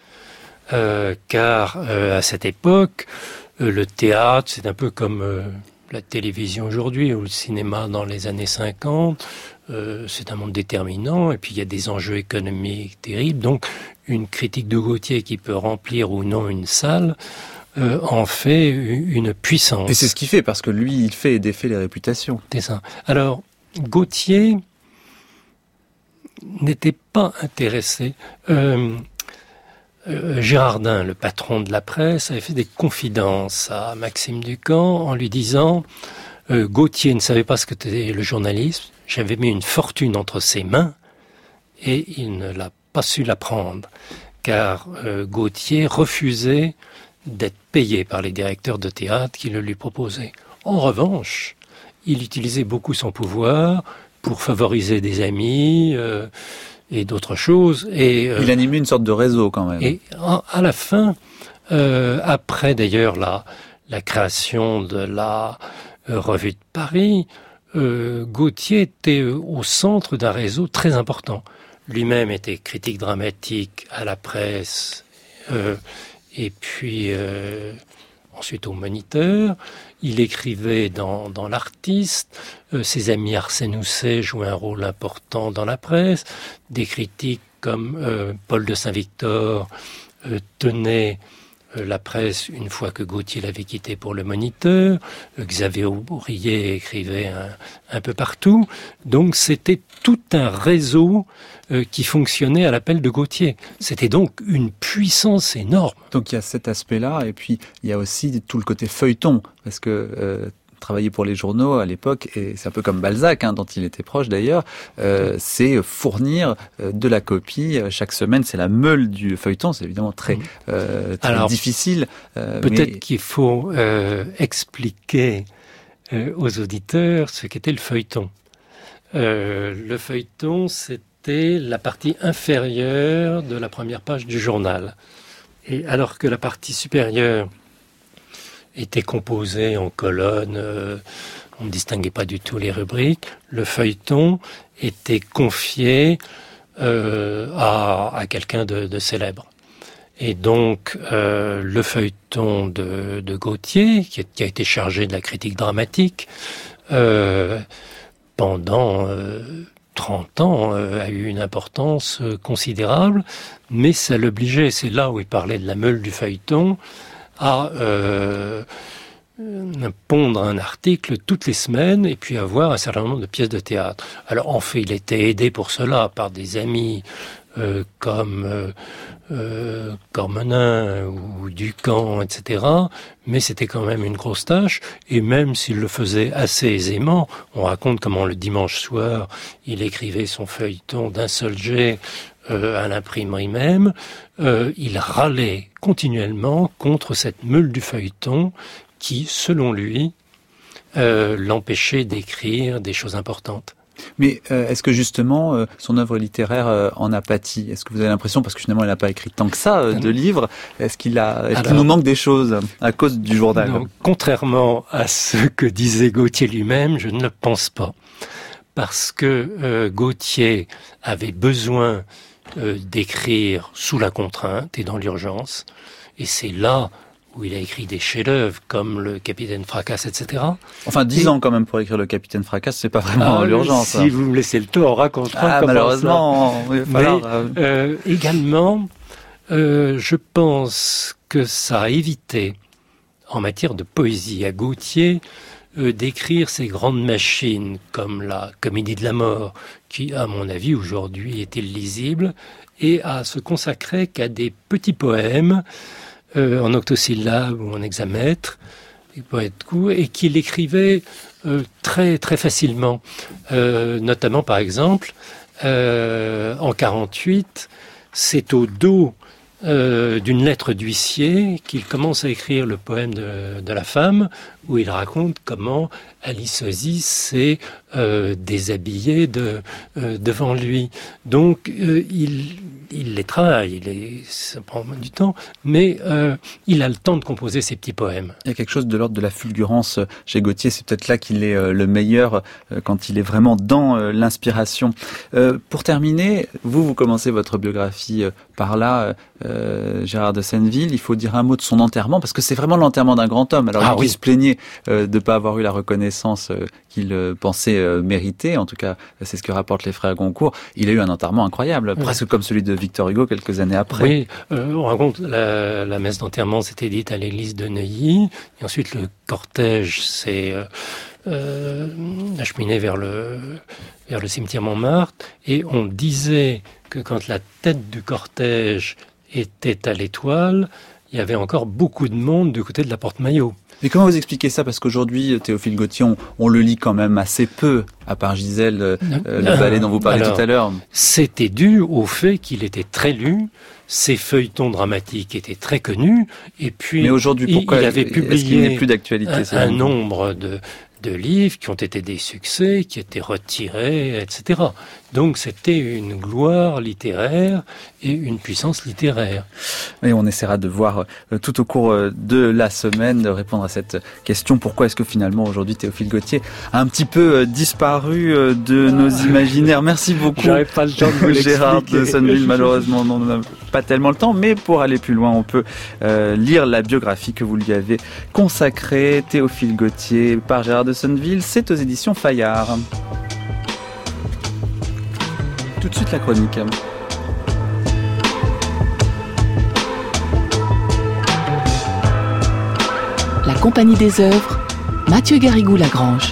Speaker 4: Car à cette époque, le théâtre, c'est un peu comme la télévision aujourd'hui ou le cinéma dans les années 50. C'est un monde déterminant et puis il y a des enjeux économiques terribles. Donc une critique de Gautier qui peut remplir ou non une salle en fait une puissance.
Speaker 2: Et c'est ce qu'il fait, parce que lui, il fait et défait les réputations.
Speaker 4: C'est ça. Alors, Gautier n'était pas intéressé. Girardin, le patron de la presse, avait fait des confidences à Maxime Ducamp en lui disant Gautier ne savait pas ce que était le journalisme, j'avais mis une fortune entre ses mains et il ne l'a pas su la prendre, car Gautier refusait d'être payé par les directeurs de théâtre qui le lui proposaient. En revanche, il utilisait beaucoup son pouvoir pour favoriser des amis et d'autres choses. Et,
Speaker 2: il animait une sorte de réseau quand même.
Speaker 4: Et à la fin, après d'ailleurs la création de la Revue de Paris, Gautier était au centre d'un réseau très important. Lui-même était critique dramatique à la presse et puis ensuite au Moniteur. Il écrivait dans l'Artiste. Ses amis Arsène Housset jouaient un rôle important dans la presse. Des critiques comme Paul de Saint-Victor tenaient la presse une fois que Gautier l'avait quitté pour le Moniteur. Xavier Aubry écrivait un peu partout. Donc c'était tout un réseau qui fonctionnait à l'appel de Gautier. C'était donc une puissance énorme.
Speaker 2: Donc il y a cet aspect-là, et puis il y a aussi tout le côté feuilleton, parce que travailler pour les journaux à l'époque, et c'est un peu comme Balzac, dont il était proche d'ailleurs, c'est fournir de la copie chaque semaine. C'est la meule du feuilleton, c'est évidemment très
Speaker 4: Alors,
Speaker 2: difficile.
Speaker 4: Peut-être qu'il faut expliquer aux auditeurs ce qu'était le feuilleton. Le feuilleton, c'était la partie inférieure de la première page du journal. Et alors que la partie supérieure était composée en colonnes, on ne distinguait pas du tout les rubriques, le feuilleton était confié à quelqu'un de célèbre. Et donc, le feuilleton de Gautier, qui a été chargé de la critique dramatique, pendant 30 ans, a eu une importance considérable, mais ça l'obligeait, c'est là où il parlait de la meule du feuilleton, à pondre un article toutes les semaines et puis avoir un certain nombre de pièces de théâtre. Alors en fait, il était aidé pour cela par des amis comme Cormenin ou Ducamp, etc. Mais c'était quand même une grosse tâche, et même s'il le faisait assez aisément, on raconte comment le dimanche soir, il écrivait son feuilleton d'un seul jet à l'imprimerie même, il râlait continuellement contre cette meule du feuilleton qui, selon lui, l'empêchait d'écrire des choses importantes.
Speaker 2: Mais est-ce que justement son œuvre littéraire en a pâti ? Est-ce que vous avez l'impression, parce que finalement il n'a pas écrit tant que ça de livres, est-ce qu'il nous manque des choses à cause du journal ?
Speaker 4: Non, contrairement à ce que disait Gautier lui-même, je ne le pense pas. Parce que Gautier avait besoin d'écrire sous la contrainte et dans l'urgence, et c'est là où il a écrit des chefs-d'œuvre comme le Capitaine Fracasse, etc.
Speaker 2: Enfin, 10 ans quand même pour écrire le Capitaine Fracasse, c'est pas vraiment l'urgence.
Speaker 4: Si vous me laissez le temps, on racontera comment
Speaker 2: malheureusement, il va falloir...
Speaker 4: Mais également, je pense que ça a évité, en matière de poésie à Gautier, d'écrire ces grandes machines comme la Comédie de la mort, qui, à mon avis, aujourd'hui est illisible, et à se consacrer qu'à des petits poèmes en octosyllabes ou en hexamètres, des poètes courts, et qu'il écrivait très très facilement. Notamment, par exemple, en 48, c'est au dos d'une lettre d'huissier qu'il commence à écrire le poème de la femme, où il raconte comment Alice Ozy s'est déshabillée devant lui. Donc il les travaille, ça prend du temps, mais il a le temps de composer ses petits poèmes.
Speaker 2: Il y a quelque chose de l'ordre de la fulgurance chez Gautier, c'est peut-être là qu'il est le meilleur, quand il est vraiment dans l'inspiration. Pour terminer, vous commencez votre biographie par là, Gérard de Senneville, il faut dire un mot de son enterrement, parce que c'est vraiment l'enterrement d'un grand homme. Alors il se plaignait de ne pas avoir eu la reconnaissance qu'il pensait mériter, en tout cas c'est ce que rapportent les frères Goncourt. Il a eu un enterrement incroyable, presque comme celui de Victor Hugo quelques années après.
Speaker 4: Oui, on raconte la messe d'enterrement s'était dite à l'église de Neuilly, et ensuite le cortège s'est acheminé vers le cimetière Montmartre, et on disait que quand la tête du cortège était à l'Étoile, il y avait encore beaucoup de monde du côté de la Porte-Maillot.
Speaker 2: Mais comment vous expliquez ça ? Parce qu'aujourd'hui, Théophile Gautier, on le lit quand même assez peu, à part Gisèle, le ballet dont vous parlez tout à l'heure.
Speaker 4: C'était dû au fait qu'il était très lu, ses feuilletons dramatiques étaient très connus, et puis
Speaker 2: mais aujourd'hui, pourquoi
Speaker 4: il avait publié
Speaker 2: est-ce qu'il n'est plus d'actualité,
Speaker 4: un nombre de livres qui ont été des succès, qui étaient retirés, etc. Donc c'était une gloire littéraire et une puissance littéraire.
Speaker 2: Et on essaiera de voir tout au cours de la semaine, de répondre à cette question. Pourquoi est-ce que finalement aujourd'hui Théophile Gautier a un petit peu disparu de nos imaginaires ? Merci beaucoup.
Speaker 4: J'aurais pas le temps de vous
Speaker 2: Gérard de Senneville, malheureusement on n'a pas tellement le temps, mais pour aller plus loin on peut lire la biographie que vous lui avez consacrée, Théophile Gautier par Gérard de Senneville, c'est aux éditions Fayard. Tout de suite la chronique.
Speaker 1: La Compagnie des œuvres, Mathieu Garrigou-Lagrange.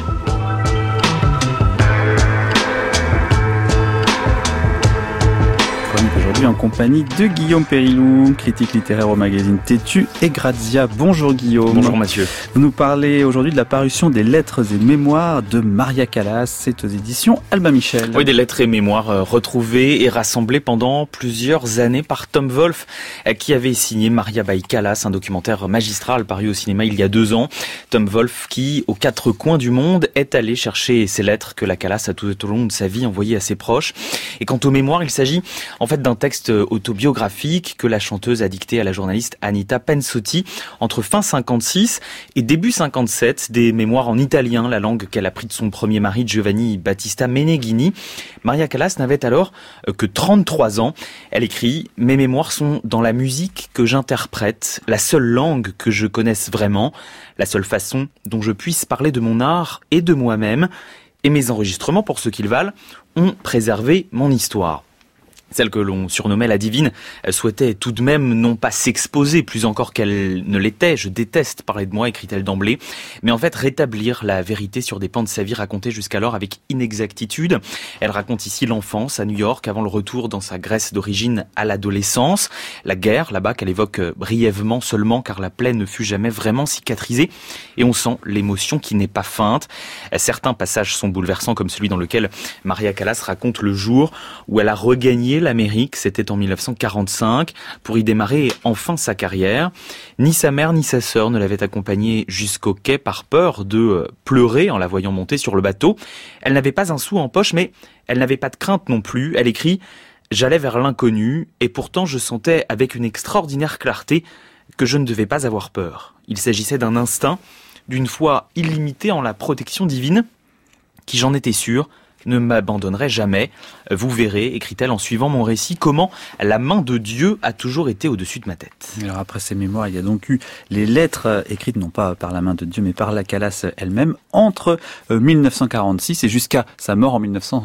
Speaker 2: chronique aujourd'hui en compagnie de Guillaume Périlloux, critique littéraire au magazine Tétu et Grazia. Bonjour Guillaume.
Speaker 6: Bonjour Mathieu.
Speaker 2: Vous nous parlez aujourd'hui de la parution des lettres et mémoires de Maria Callas. C'est aux éditions Albin Michel.
Speaker 6: Oui, des lettres et mémoires retrouvées et rassemblées pendant plusieurs années par Tom Wolfe, qui avait signé Maria by Callas, un documentaire magistral paru au cinéma il y a 2 ans. Tom Wolfe qui, aux 4 coins du monde, est allé chercher ces lettres que la Callas a tout au long de sa vie envoyées à ses proches. Et quant aux mémoires, il s'agit en fait d'un texte autobiographique que la chanteuse a dicté à la journaliste Anita Pensotti entre fin 56 et début 57, des mémoires en italien, la langue qu'elle a pris de son premier mari Giovanni Battista Meneghini. Maria Callas n'avait alors que 33 ans. Elle écrit « Mes mémoires sont dans la musique que j'interprète, la seule langue que je connaisse vraiment, la seule façon dont je puisse parler de mon art et de moi-même. Et mes enregistrements, pour ce qu'ils valent, ont préservé mon histoire. » Celle que l'on surnommait la divine souhaitait tout de même non pas s'exposer plus encore qu'elle ne l'était. Je déteste parler de moi, écrit-elle d'emblée, mais en fait rétablir la vérité sur des pans de sa vie racontée jusqu'alors avec inexactitude. Elle raconte ici l'enfance à New York avant le retour dans sa Grèce d'origine à l'adolescence. La guerre là-bas qu'elle évoque brièvement seulement car la plaie ne fut jamais vraiment cicatrisée et on sent l'émotion qui n'est pas feinte. Certains passages sont bouleversants comme celui dans lequel Maria Callas raconte le jour où elle a regagné l'Amérique, c'était en 1945, pour y démarrer enfin sa carrière. Ni sa mère ni sa sœur ne l'avaient accompagnée jusqu'au quai par peur de pleurer en la voyant monter sur le bateau. Elle n'avait pas un sou en poche, mais elle n'avait pas de crainte non plus. Elle écrit « J'allais vers l'inconnu et pourtant je sentais avec une extraordinaire clarté que je ne devais pas avoir peur. Il s'agissait d'un instinct, d'une foi illimitée en la protection divine, qui, j'en étais sûr, ne m'abandonnerai jamais. Vous verrez, écrit-elle en suivant mon récit, comment la main de Dieu a toujours été au-dessus de ma tête.
Speaker 2: Alors après ces mémoires, il y a donc eu les lettres écrites non pas par la main de Dieu, mais par la Callas elle-même, entre 1946 et jusqu'à sa mort en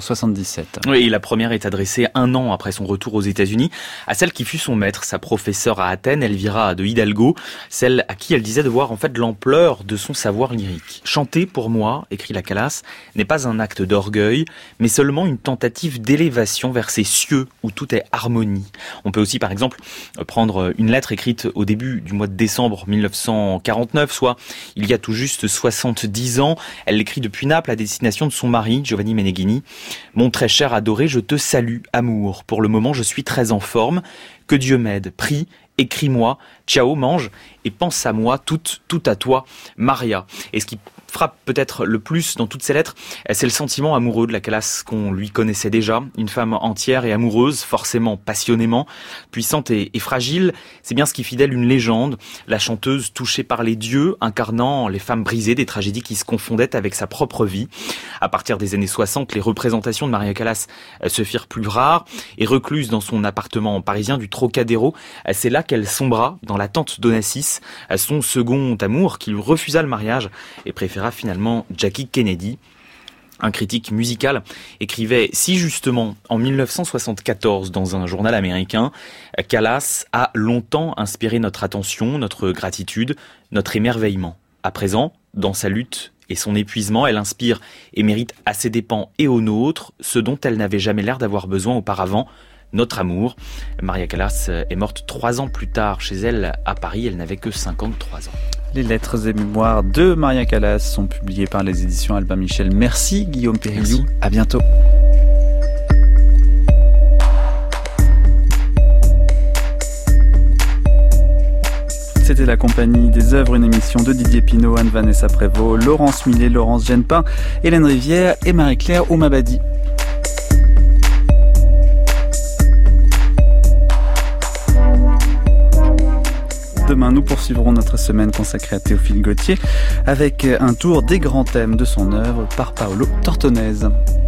Speaker 2: 1977.
Speaker 6: Oui, et la première est adressée 1 an après son retour aux États-Unis à celle qui fut son maître, sa professeure à Athènes, Elvira de Hidalgo, celle à qui elle disait de voir en fait l'ampleur de son savoir lyrique. Chanter, pour moi, écrit la Callas, n'est pas un acte d'orgueil, mais seulement une tentative d'élévation vers ces cieux où tout est harmonie. On peut aussi, par exemple, prendre une lettre écrite au début du mois de décembre 1949, soit il y a tout juste 70 ans. Elle l'écrit depuis Naples à destination de son mari, Giovanni Meneghini. « Mon très cher adoré, je te salue, amour. Pour le moment, je suis très en forme. Que Dieu m'aide. Prie, écris-moi. Ciao, mange et pense à moi, tout à toi, Maria. » Et ce qui frappe peut-être le plus dans toutes ces lettres, c'est le sentiment amoureux de la Callas qu'on lui connaissait déjà. Une femme entière et amoureuse, forcément passionnément, puissante et fragile. C'est bien ce qui fit d'elle une légende. La chanteuse touchée par les dieux, incarnant les femmes brisées des tragédies qui se confondaient avec sa propre vie. À partir des années 60, les représentations de Maria Callas se firent plus rares et recluse dans son appartement parisien du Trocadéro. C'est là qu'elle sombra dans l'attente d'Onassis, son second amour qui lui refusa le mariage et préféra finalement Jackie Kennedy. Un critique musical écrivait si justement en 1974 dans un journal américain, Callas a longtemps inspiré notre attention, notre gratitude, notre émerveillement. À présent, dans sa lutte et son épuisement, elle inspire et mérite à ses dépens et aux nôtres ce dont elle n'avait jamais l'air d'avoir besoin auparavant, notre amour. Maria Callas est morte 3 ans plus tard chez elle à Paris, elle n'avait que 53 ans.
Speaker 2: Les lettres et mémoires de Maria Callas sont publiées par les éditions Albin Michel. Merci Guillaume Périlloux. À bientôt. C'était la compagnie des œuvres, une émission de Didier Pinault, Anne-Vanessa Prévost, Laurence Millet, Laurence Genepin, Hélène Rivière et Marie-Claire Oumabadi. Demain, nous poursuivrons notre semaine consacrée à Théophile Gautier avec un tour des grands thèmes de son œuvre par Paolo Tortonese.